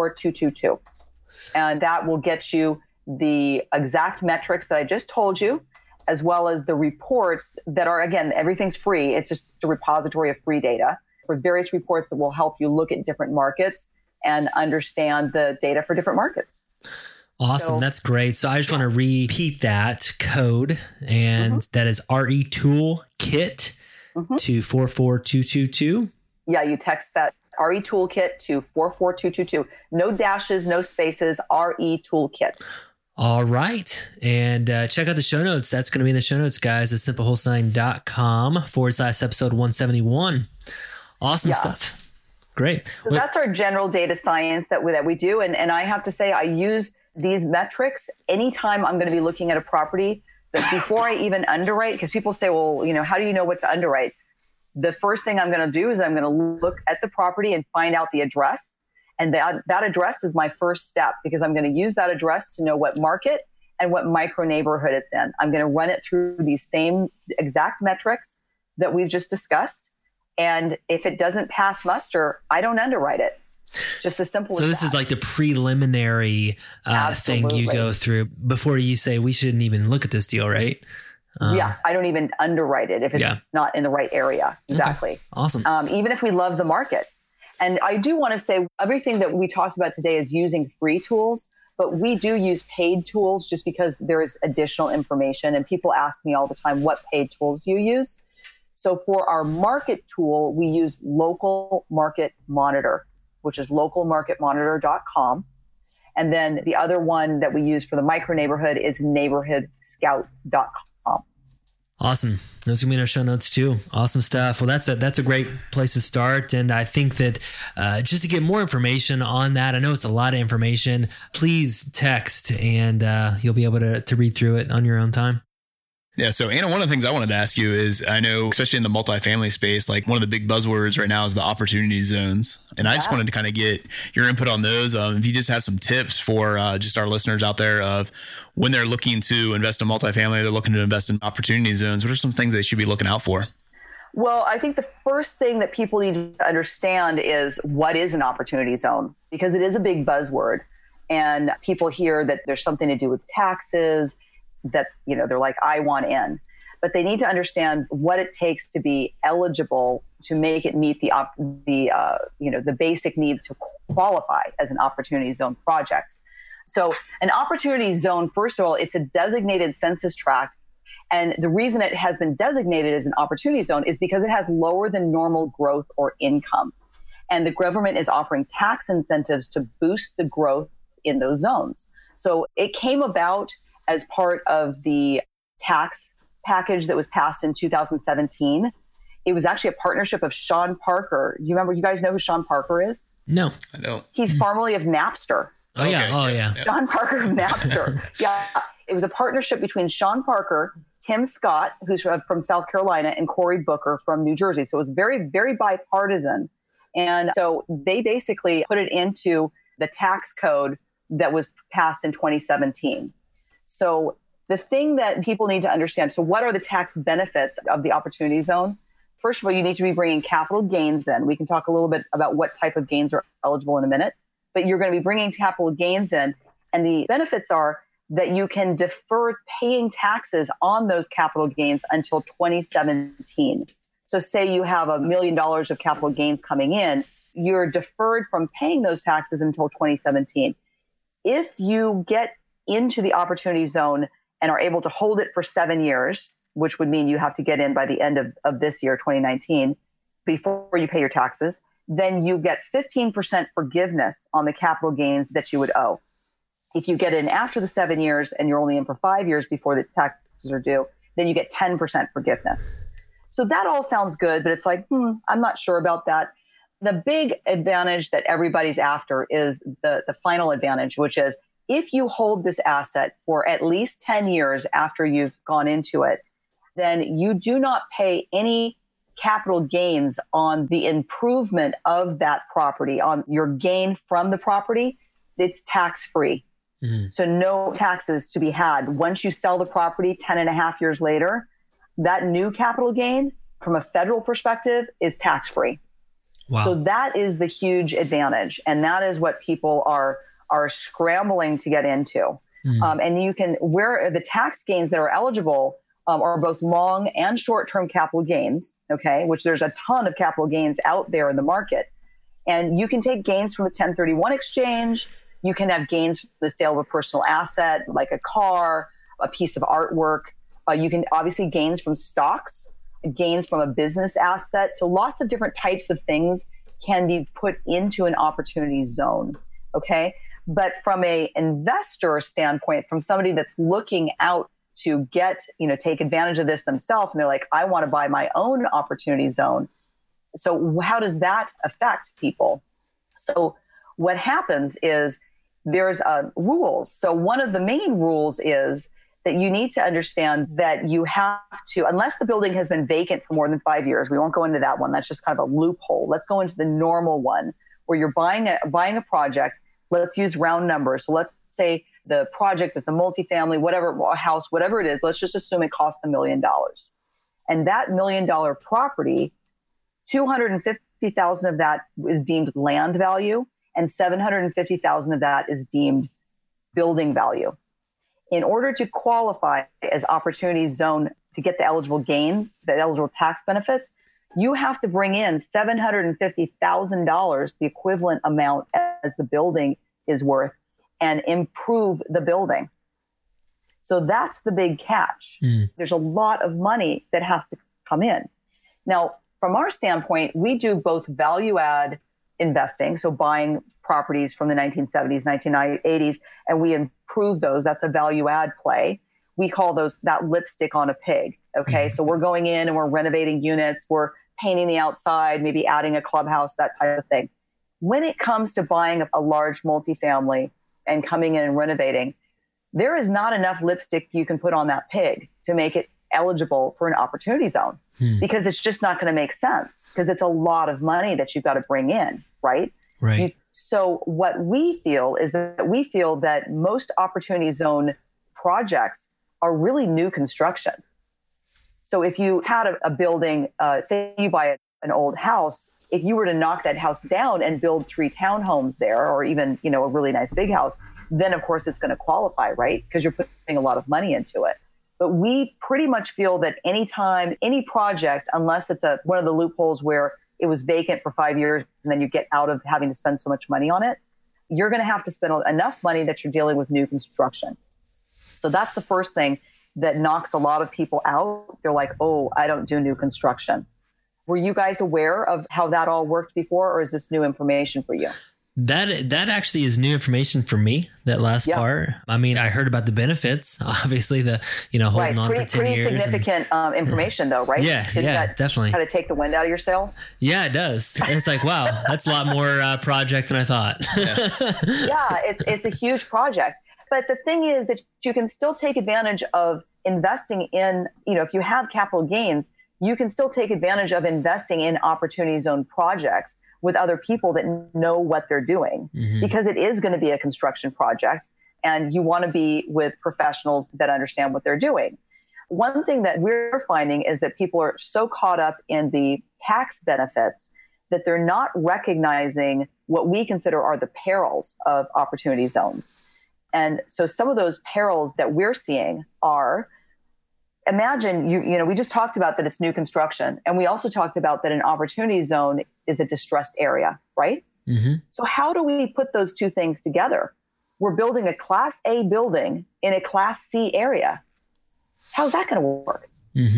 44222. And that will get you the exact metrics that I just told you, as well as the reports that are, again, everything's free. It's just a repository of free data for various reports that will help you look at different markets and understand the data for different markets. Awesome. So, that's great. So I just want to repeat that code, and that is RE Toolkit to 44222. Yeah, you text that RE Toolkit to 44222. No dashes, no spaces, RE Toolkit. All right. And check out the show notes. That's going to be in the show notes, guys, at simplewholesaling.com/episode 171. Awesome stuff. Great. So that's our general data science that we do. And I have to say, I use these metrics anytime I'm going to be looking at a property, that before I even underwrite, because people say, well, how do you know what to underwrite? The first thing I'm going to do is I'm going to look at the property and find out the address. And that address is my first step, because I'm going to use that address to know what market and what micro neighborhood it's in. I'm going to run it through these same exact metrics that we've just discussed. And if it doesn't pass muster, I don't underwrite it. Just as simple as that. So this is like the preliminary thing you go through before you say we shouldn't even look at this deal, right? Yeah, I don't even underwrite it if it's not in the right area. Exactly. Okay. Awesome. Even if we love the market. And I do want to say everything that we talked about today is using free tools, but we do use paid tools just because there is additional information. And people ask me all the time, what paid tools do you use? So for our market tool, we use Local Market Monitor, which is localmarketmonitor.com. And then the other one that we use for the micro neighborhood is neighborhoodscout.com. Awesome. Those are going to be in our show notes too. Awesome stuff. Well, that's a great place to start. And I think that just to get more information on that, I know it's a lot of information, please text, and you'll be able to read through it on your own time. Yeah. So Anna, one of the things I wanted to ask you is, I know, especially in the multifamily space, like one of the big buzzwords right now is the opportunity zones. And I just wanted to kind of get your input on those. If you just have some tips for just our listeners out there of when they're looking to invest in multifamily, they're looking to invest in opportunity zones, what are some things they should be looking out for? Well, I think the first thing that people need to understand is what is an opportunity zone, because it is a big buzzword. And people hear that there's something to do with taxes, that, they're like, I want in. but they need to understand what it takes to be eligible to make it meet the basic needs to qualify as an opportunity zone project. So an opportunity zone, first of all, it's a designated census tract. And the reason it has been designated as an opportunity zone is because it has lower than normal growth or income. And the government is offering tax incentives to boost the growth in those zones. So it came about as part of the tax package that was passed in 2017. It was actually a partnership of Sean Parker. Do you guys know who Sean Parker is? No. I don't. He's formerly of Napster. Oh, yeah. Oh, yeah. Sean Parker of Napster. Yeah. It was a partnership between Sean Parker, Tim Scott, who's from South Carolina, and Cory Booker from New Jersey. So it was very, very bipartisan. And so they basically put it into the tax code that was passed in 2017. So the thing that people need to understand, so what are the tax benefits of the opportunity zone? First of all, you need to be bringing capital gains in. We can talk a little bit about what type of gains are eligible in a minute, but you're going to be bringing capital gains in. And the benefits are that you can defer paying taxes on those capital gains until 2017. So say you have $1 million of capital gains coming in, you're deferred from paying those taxes until 2017. If you get into the opportunity zone and are able to hold it for 7 years, which would mean you have to get in by the end of this year, 2019, before you pay your taxes, then you get 15% forgiveness on the capital gains that you would owe. If you get in after the 7 years and you're only in for 5 years before the taxes are due, then you get 10% forgiveness. So that all sounds good, but it's like, I'm not sure about that. The big advantage that everybody's after is the final advantage, which is if you hold this asset for at least 10 years after you've gone into it, then you do not pay any capital gains on the improvement of that property, on your gain from the property. It's tax-free. Mm-hmm. So no taxes to be had. Once you sell the property 10 and a half years later, that new capital gain from a federal perspective is tax-free. Wow. So that is the huge advantage. And that is what people are scrambling to get into. Mm. And you can, where the tax gains that are eligible are both long and short-term capital gains, okay, which there's a ton of capital gains out there in the market. And you can take gains from the 1031 exchange. You can have gains from the sale of a personal asset, like a car, a piece of artwork. You can obviously gains from stocks, gains from a business asset. So lots of different types of things can be put into an opportunity zone, okay? But from a investor standpoint, from somebody that's looking out to get, take advantage of this themselves, and they're like, I want to buy my own opportunity zone. So how does that affect people? So what happens is there's rules. So one of the main rules is that you need to understand that you have to, unless the building has been vacant for more than 5 years, we won't go into that one. That's just kind of a loophole. Let's go into the normal one where you're buying a project. Let's use round numbers. So let's say the project is the multifamily, whatever house, whatever it is. Let's just assume it costs $1 million. And that $1 million property, $250,000 of that is deemed land value, and $750,000 of that is deemed building value. In order to qualify as opportunity zone to get the eligible gains, the eligible tax benefits, you have to bring in $750,000, the equivalent amount as the building is worth, and improve the building. So that's the big catch. Mm. There's a lot of money that has to come in. Now, from our standpoint, we do both value add investing, so buying properties from the 1970s, 1980s, and we improve those. That's a value add play. We call those that lipstick on a pig. Okay. Mm-hmm. So we're going in and we're renovating units. We're painting the outside, maybe adding a clubhouse, that type of thing. When it comes to buying a large multifamily and coming in and renovating, there is not enough lipstick you can put on that pig to make it eligible for an opportunity zone because it's just not going to make sense because it's a lot of money that you've got to bring in, right? Right. So what we feel is that most opportunity zone projects are really new construction. So if you had a building, say you buy an old house, if you were to knock that house down and build 3 townhomes there, or even, a really nice big house, then of course it's going to qualify, right? Because you're putting a lot of money into it. But we pretty much feel that anytime, any project, unless it's one of the loopholes where it was vacant for 5 years and then you get out of having to spend so much money on it, you're going to have to spend enough money that you're dealing with new construction. So that's the first thing that knocks a lot of people out. They're like, oh, I don't do new construction. Were you guys aware of how that all worked before, or is this new information for you? That actually is new information for me, that last part. I mean, I heard about the benefits, obviously holding on for 10 years. Pretty significant information though, right? Yeah, definitely. Kind of take the wind out of your sails? Yeah, it does. And it's like, wow, that's a lot more project than I thought. Yeah, it's a huge project. But the thing is that you can still take advantage of investing in, if you have capital gains, you can still take advantage of investing in opportunity zone projects with other people that know what they're doing, because it is going to be a construction project and you want to be with professionals that understand what they're doing. One thing that we're finding is that people are so caught up in the tax benefits that they're not recognizing what we consider are the perils of opportunity zones. And so some of those perils that we're seeing are, imagine we just talked about that it's new construction. And we also talked about that an opportunity zone is a distressed area, right? So how do we put those two things together? We're building a Class A building in a Class C area. How's that going to work?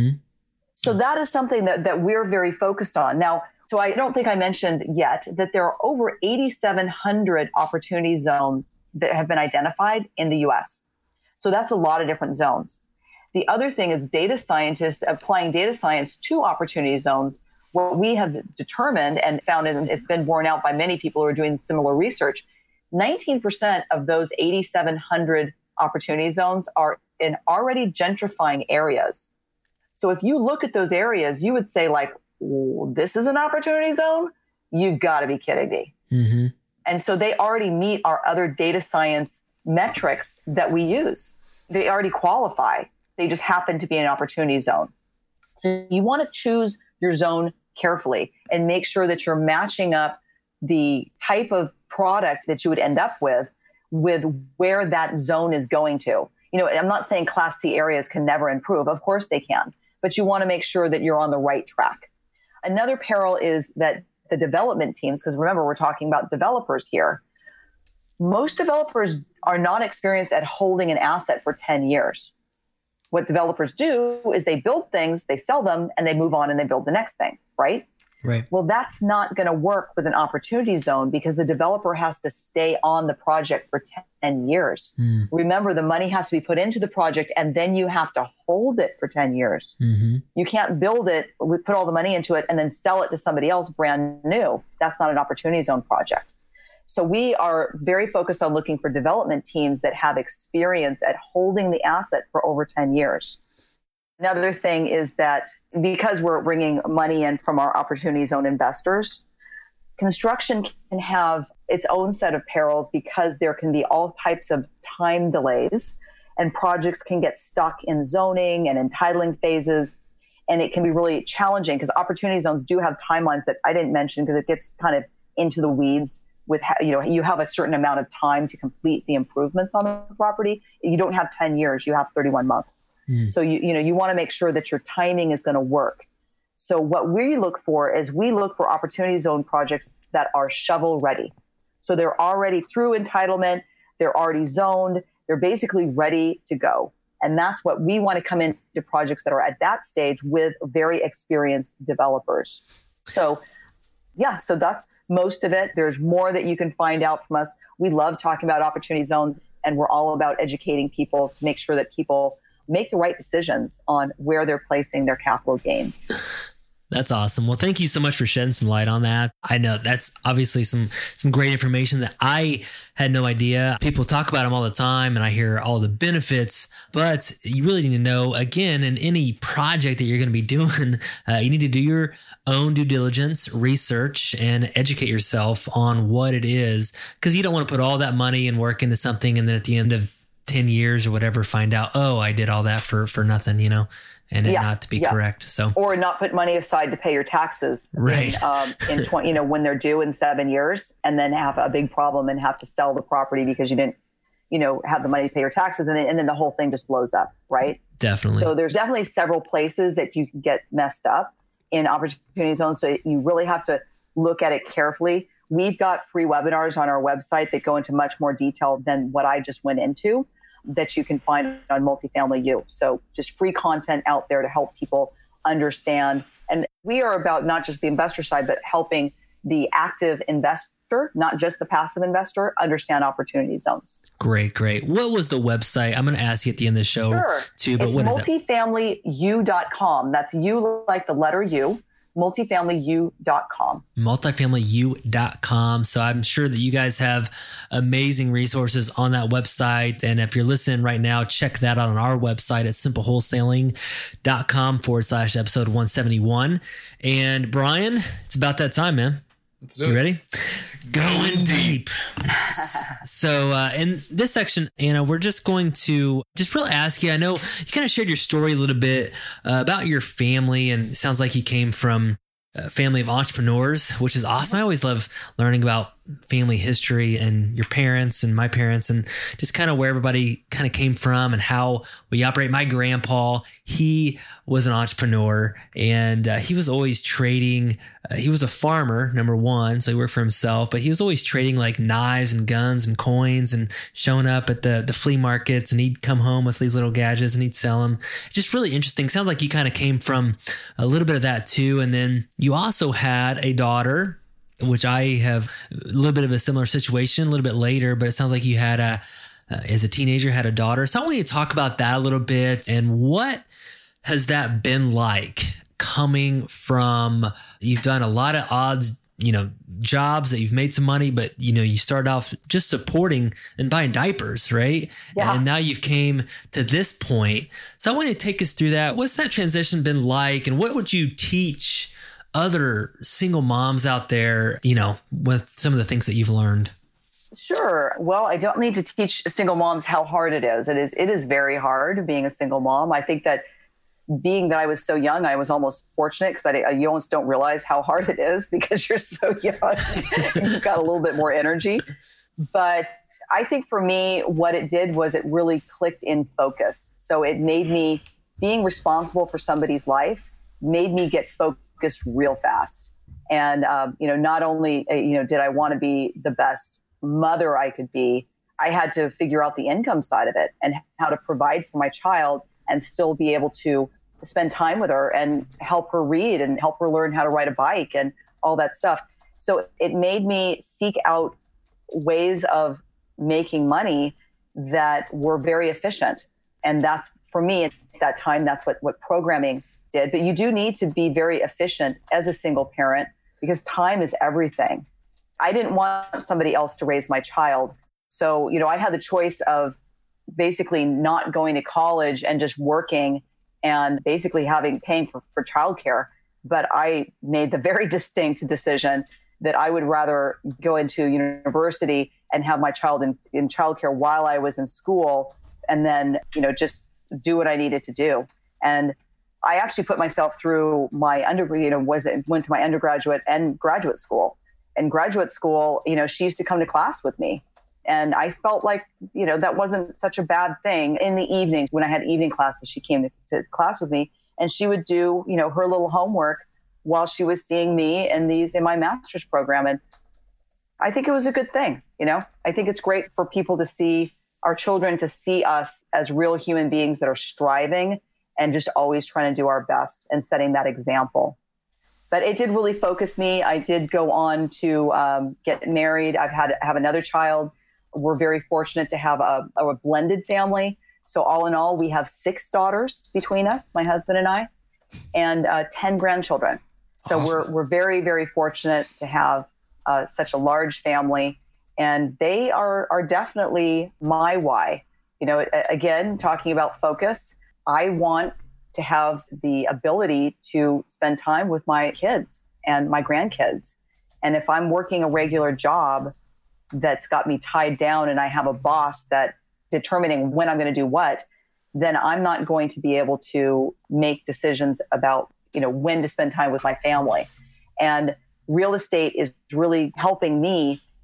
So that is something that we're very focused on. Now, so I don't think I mentioned yet that there are over 8,700 opportunity zones that have been identified in the US. So that's a lot of different zones. The other thing is data scientists applying data science to opportunity zones. What we have determined and found, and it's been borne out by many people who are doing similar research, 19% of those 8,700 opportunity zones are in already gentrifying areas. So if you look at those areas, you would say like, this is an opportunity zone? You've got to be kidding me. And so they already meet our other data science metrics that we use. They already qualify. They just happen to be an opportunity zone. So you want to choose your zone carefully and make sure that you're matching up the type of product that you would end up with where that zone is going to. I'm not saying Class C areas can never improve. Of course they can, but you want to make sure that you're on the right track. Another peril is that the development teams, because remember, we're talking about developers here. Most developers are not experienced at holding an asset for 10 years. What developers do is they build things, they sell them, and they move on and they build the next thing, right? Right. Well, that's not going to work with an opportunity zone because the developer has to stay on the project for 10 years. Remember, the money has to be put into the project and then you have to hold it for 10 years. You can't build it, put all the money into it, and then sell it to somebody else brand new. That's not an opportunity zone project. So we are very focused on looking for development teams that have experience at holding the asset for over 10 years. Another thing is that because we're bringing money in from our opportunity zone investors, construction can have its own set of perils because there can be all types of time delays and projects can get stuck in zoning and entitling phases. And it can be really challenging because opportunity zones do have timelines that I didn't mention because it gets kind of into the weeds with, you have a certain amount of time to complete the improvements on the property. You don't have 10 years, you have 31 months. So you want to make sure that your timing is going to work. So what we look for is we look for opportunity zone projects that are shovel ready. So they're already through entitlement, they're already zoned, they're basically ready to go. And that's what we want to come into projects that are at that stage with very experienced developers. So so that's most of it. There's more that you can find out from us. We love talking about opportunity zones and we're all about educating people to make sure that people make the right decisions on where they're placing their capital gains. That's awesome. Well, thank you so much for shedding some light on that. I know that's obviously some great information that I had no idea. People talk about them all the time and I hear all the benefits, but you really need to know, again, in any project that you're going to be doing, you need to do your own due diligence, research, and educate yourself on what it is, because you don't want to put all that money and work into something and then at the end of 10 years or whatever, find out, oh, I did all that for nothing, and it not to be correct. So, or not put money aside to pay your taxes, right? In 20, when they're due in 7 years, and then have a big problem and have to sell the property because you didn't have the money to pay your taxes, and then the whole thing just blows up, right? Definitely. So there's definitely several places that you can get messed up in opportunity zones. So you really have to look at it carefully. We've got free webinars on our website that go into much more detail than what I just went into that you can find on Multifamily U. So just free content out there to help people understand. And we are about not just the investor side, but helping the active investor, not just the passive investor, understand opportunity zones. Great. What was the website? I'm going to ask you at the end of the show too, but it's what is it? multifamilyu.com. That's U like the letter U, multifamilyu.com. multifamilyu.com. So I'm sure that you guys have amazing resources on that website. And if you're listening right now, check that out on our website at simplewholesaling.com/episode 171. And Brian, it's about that time, man. Let's do it. You ready? Going deep. So in this section, Anna, we're just going to just really ask you, I know you kind of shared your story a little bit about your family, and it sounds like you came from a family of entrepreneurs, which is awesome. I always love learning about family history and your parents and my parents and just kind of where everybody kind of came from and how we operate. My grandpa, he was an entrepreneur, and he was always trading. He was a farmer, number one, so he worked for himself, but he was always trading like knives and guns and coins and showing up at the flea markets, and he'd come home with these little gadgets and he'd sell them. Just really interesting. Sounds like you kind of came from a little bit of that too. And then you also had a daughter, which I have a little bit of a similar situation a little bit later, but it sounds like you had as a teenager, had a daughter. So I want you to talk about that a little bit, and what has that been like coming from, you've done a lot of odds, jobs that you've made some money, but you started off just supporting and buying diapers, right? Yeah. And now you've came to this point. So I want you to take us through that. What's that transition been like, and what would you teach other single moms out there, with some of the things that you've learned? Sure. Well, I don't need to teach single moms how hard it is. It is very hard being a single mom. I think that being that I was so young, I was almost fortunate because you almost don't realize how hard it is because you're so young and you've got a little bit more energy. But I think for me, what it did was it really clicked in focus. So it made me, being responsible for somebody's life, made me get focused real fast. And, not only, did I want to be the best mother I could be, I had to figure out the income side of it and how to provide for my child and still be able to spend time with her and help her read and help her learn how to ride a bike and all that stuff. So it made me seek out ways of making money that were very efficient. And that's, for me at that time, that's what programming did. But you do need to be very efficient as a single parent because time is everything. I didn't want somebody else to raise my child. So, I had the choice of basically not going to college and just working and basically paying for childcare. But I made the very distinct decision that I would rather go into university and have my child in childcare while I was in school, and then, just do what I needed to do. And I actually put myself through my undergrad, went to my undergraduate and graduate school. And graduate school, she used to come to class with me. And I felt like, that wasn't such a bad thing. In the evening, when I had evening classes, she came to class with me, and she would do, her little homework while she was seeing me in my master's program. And I think it was a good thing. I think it's great for people to see our children, to see us as real human beings that are striving and just always trying to do our best and setting that example. But it did really focus me. I did go on to get married. have another child. We're very fortunate to have a blended family. So all in all, we have 6 daughters between us, my husband and I, and 10 grandchildren. So awesome. We're very, very fortunate to have such a large family. And they are definitely my why. Again, talking about focus, I want to have the ability to spend time with my kids and my grandkids. And if I'm working a regular job that's got me tied down and I have a boss that determining when I'm going to do what, then I'm not going to be able to make decisions about, when to spend time with my family. And real estate is really helping me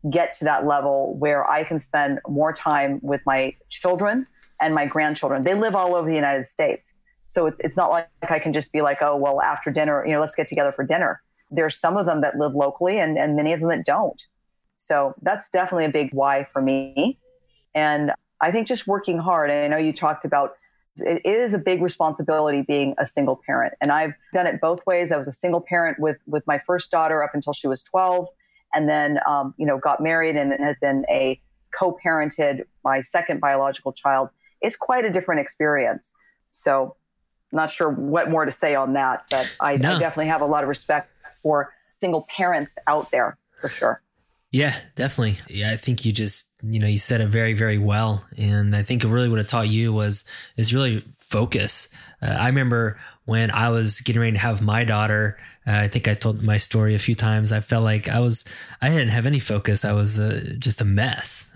get to that level where I can spend more time with my children and my grandchildren. They live all over the United States. So it's not like I can just be like, oh, well, after dinner, let's get together for dinner. There's some of them that live locally and many of them that don't. So that's definitely a big why for me. And I think just working hard. I know you talked about it is a big responsibility being a single parent. And I've done it both ways. I was a single parent with my first daughter up until she was 12. And then, got married and has been a co-parented my second biological child. It's quite a different experience. So I'm not sure what more to say on that, but I definitely have a lot of respect for single parents out there for sure. Yeah, definitely. Yeah, I think you just, you said it very, very well. And I think really what it taught you is really focus. I remember when I was getting ready to have my daughter, I think I told my story a few times. I felt like I didn't have any focus. I was just a mess,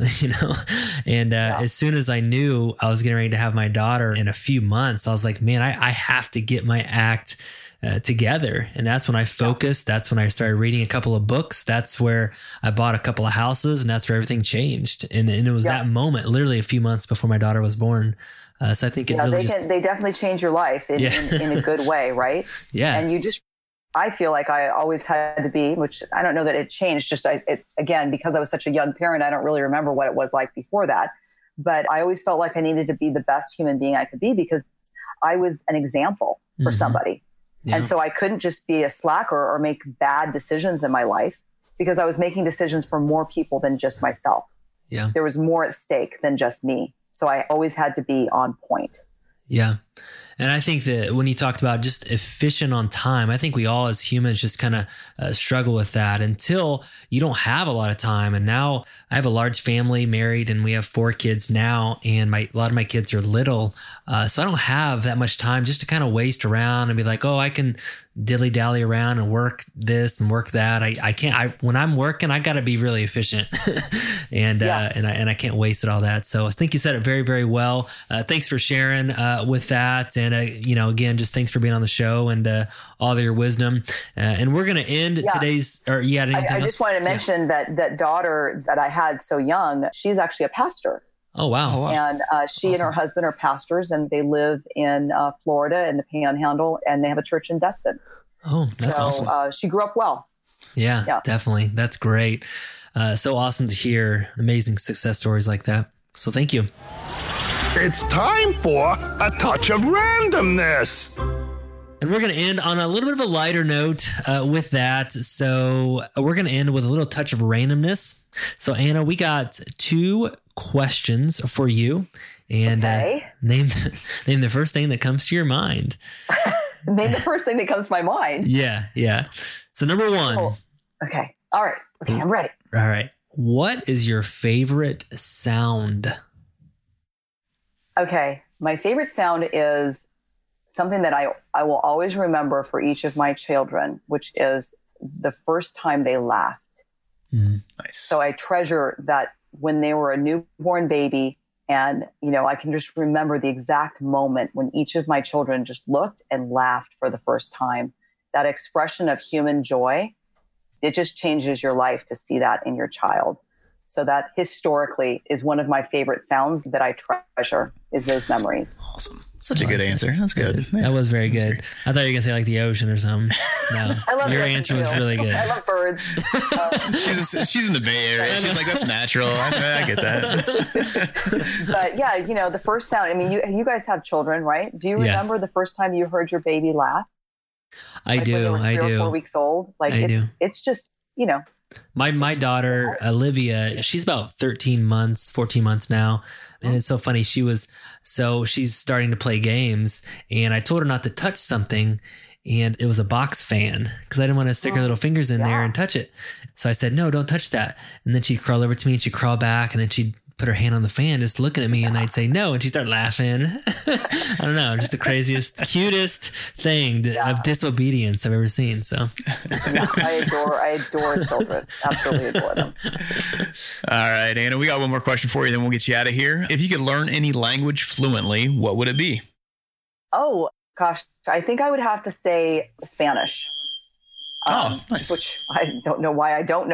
and as soon as I knew I was getting ready to have my daughter in a few months, I was like, man, I have to get my act together. And that's when I focused. That's when I started reading a couple of books. That's where I bought a couple of houses, and that's where everything changed. And it was that moment, literally a few months before my daughter was born. So I think they definitely change your life in a good way, right? Yeah. And I feel like I always had to be, which I don't know that it changed. Again, because I was such a young parent, I don't really remember what it was like before that. But I always felt like I needed to be the best human being I could be because I was an example for somebody. Yeah. And so I couldn't just be a slacker or make bad decisions in my life because I was making decisions for more people than just myself. Yeah. There was more at stake than just me. So I always had to be on point. Yeah. And I think that when you talked about just efficient on time, I think we all as humans just kind of struggle with that until you don't have a lot of time. And now I have a large family, married, and we have 4 kids now. And a lot of my kids are little. So I don't have that much time just to kind of waste around and be like, oh, I can dilly dally around and work this and work that. I can't, when I'm working, I got to be really efficient and I can't waste it all that. So I think you said it very, very well. Thanks for sharing with that. And, again, just thanks for being on the show and all of your wisdom. And we're going to end today's, or you had anything else? I just wanted to mention that daughter that I had so young, she's actually a pastor. Oh, wow. And she and her husband are pastors, and they live in Florida in the Panhandle, and they have a church in Destin. Oh, that's awesome. She grew up well. Yeah, definitely. That's great. So awesome to hear amazing success stories like that. So thank you. It's time for a touch of randomness. And we're going to end on a little bit of a lighter note with that. So we're going to end with a little touch of randomness. So Anna, we got 2 questions for you, and name the first thing that comes to your mind. Name the first thing that comes to my mind. Yeah. So number 1. Oh, okay. All right. Okay, I'm ready. All right. What is your favorite sound? Okay. My favorite sound is something that I will always remember for each of my children, which is the first time they laughed. Nice. So I treasure that when they were a newborn baby, and, I can just remember the exact moment when each of my children just looked and laughed for the first time. That expression of human joy, it just changes your life to see that in your child. So that historically is one of my favorite sounds that I treasure, is those memories. Awesome. Such a good answer. That's good. That was very good. I thought you were going to say like the ocean or something. No, I love your answer was really good. I love birds. She's in the Bay Area. She's like, that's natural. I get that. But yeah, the first sound, I mean, you guys have children, right? Do you remember the first time you heard your baby laugh? I do. When they were 3 or 4 weeks old. Like it's just, My daughter, Olivia, she's about 13 months, 14 months now. And it's so funny. She's starting to play games, and I told her not to touch something, and it was a box fan because I didn't want to stick her little fingers in there and touch it. So I said, no, don't touch that. And then she'd crawl over to me and she'd crawl back, and then she'd put her hand on the fan, just looking at me, and I'd say no, and she'd start laughing. I don't know, just the craziest, cutest thing of disobedience I've ever seen. So I adore children. Absolutely adore them. All right, Anna, we got one more question for you, then we'll get you out of here. If you could learn any language fluently, what would it be? Oh gosh, I think I would have to say Spanish. Nice. Which I don't know why I don't know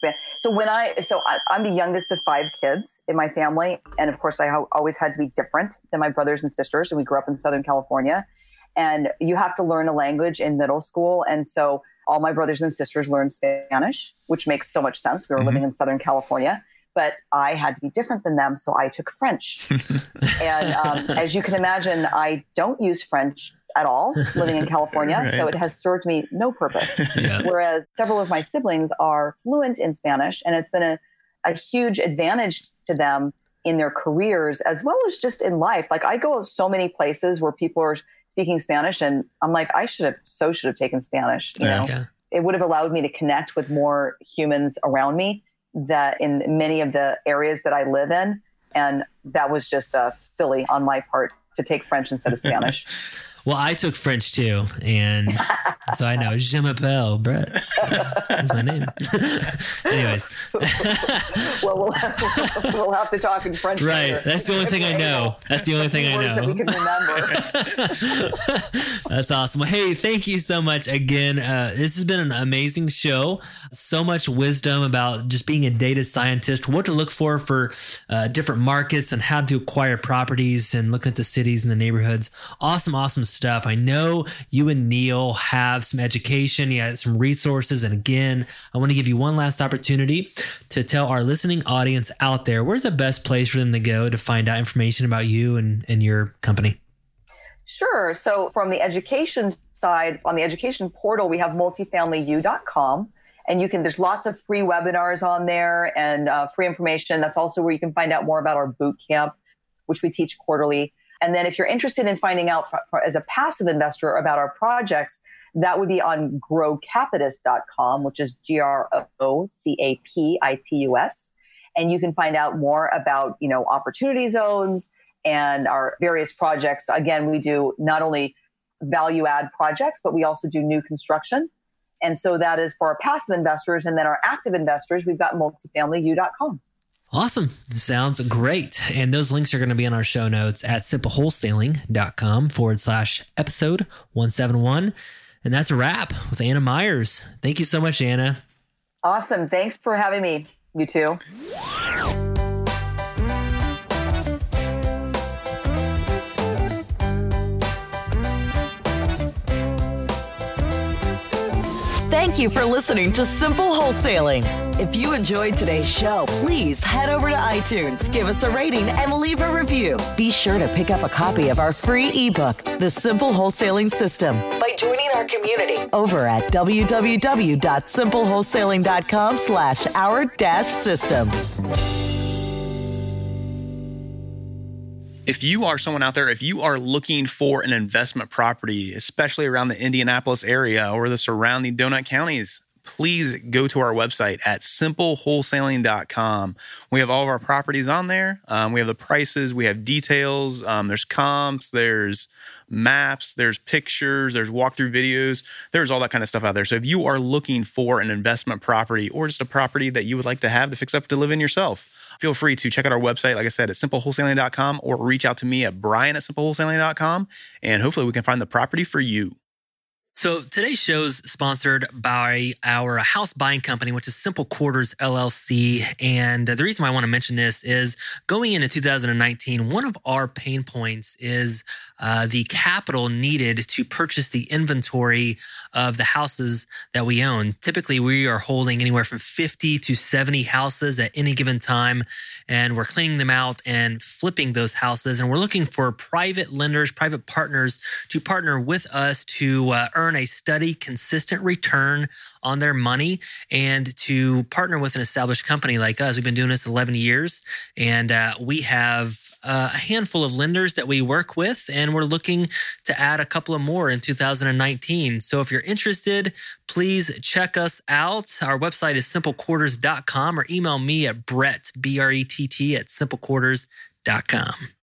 Spanish. So I'm the youngest of 5 kids in my family. And of course, I always had to be different than my brothers and sisters. And we grew up in Southern California. And you have to learn a language in middle school. And so all my brothers and sisters learned Spanish, which makes so much sense. We were living in Southern California. But I had to be different than them, so I took French. And as you can imagine, I don't use French at all living in California, right. So it has served me no purpose. Yeah. Whereas several of my siblings are fluent in Spanish, and it's been a huge advantage to them in their careers as well as just in life. Like I go so many places where people are speaking Spanish, and I'm like, I should have taken Spanish. You know? Yeah. It would have allowed me to connect with more humans around me that in many of the areas that I live in. And that was just silly on my part to take French instead of Spanish. Well, I took French too, and so I know. Je m'appelle Brett. That's my name. Anyways. Well, we'll have to talk in French. Right. Later. That's the only thing I know. That's the only thing I know. That we can remember. That's awesome. Well, hey, thank you so much again. This has been an amazing show. So much wisdom about just being a data scientist, what to look for different markets and how to acquire properties and looking at the cities and the neighborhoods. Awesome stuff. I know you and Neil have some education, you have some resources. And again, I want to give you one last opportunity to tell our listening audience out there, where's the best place for them to go to find out information about you and your company? Sure. So from the education side, on the education portal, we have multifamilyu.com. And there's lots of free webinars on there and free information. That's also where you can find out more about our boot camp, which we teach quarterly. And then if you're interested in finding out as a passive investor about our projects, that would be on growcapitus.com, which is GROCAPITUS. And you can find out more about, opportunity zones and our various projects. Again, we do not only value add projects, but we also do new construction. And so that is for our passive investors. And then our active investors, we've got multifamilyu.com. Awesome. Sounds great. And those links are going to be in our show notes at simplewholesaling.com/episode 171. And that's a wrap with Anna Myers. Thank you so much, Anna. Awesome. Thanks for having me. You too. Thank you for listening to Simple Wholesaling. If you enjoyed today's show, please head over to iTunes, give us a rating, and leave a review. Be sure to pick up a copy of our free ebook, The Simple Wholesaling System, by joining our community over at www.simplewholesaling.com/our-system. If you are someone out there, if you are looking for an investment property, especially around the Indianapolis area or the surrounding donut counties, please go to our website at simplewholesaling.com. We have all of our properties on there. We have the prices, we have details, there's comps, there's maps, there's pictures, there's walkthrough videos, there's all that kind of stuff out there. So if you are looking for an investment property or just a property that you would like to have to fix up to live in yourself, feel free to check out our website, like I said, at simplewholesaling.com, or reach out to me at brian@simplewholesaling.com, and hopefully we can find the property for you. So today's show is sponsored by our house buying company, which is Simple Quarters LLC. And the reason why I want to mention this is going into 2019, one of our pain points is the capital needed to purchase the inventory of the houses that we own. Typically, we are holding anywhere from 50 to 70 houses at any given time, and we're cleaning them out and flipping those houses. And we're looking for private lenders, private partners to partner with us to earn a steady, consistent return on their money and to partner with an established company like us. We've been doing this 11 years, and we have a handful of lenders that we work with, and we're looking to add a couple of more in 2019. So if you're interested, please check us out. Our website is simplequarters.com, or email me at Brett, BRETT, at simplequarters.com.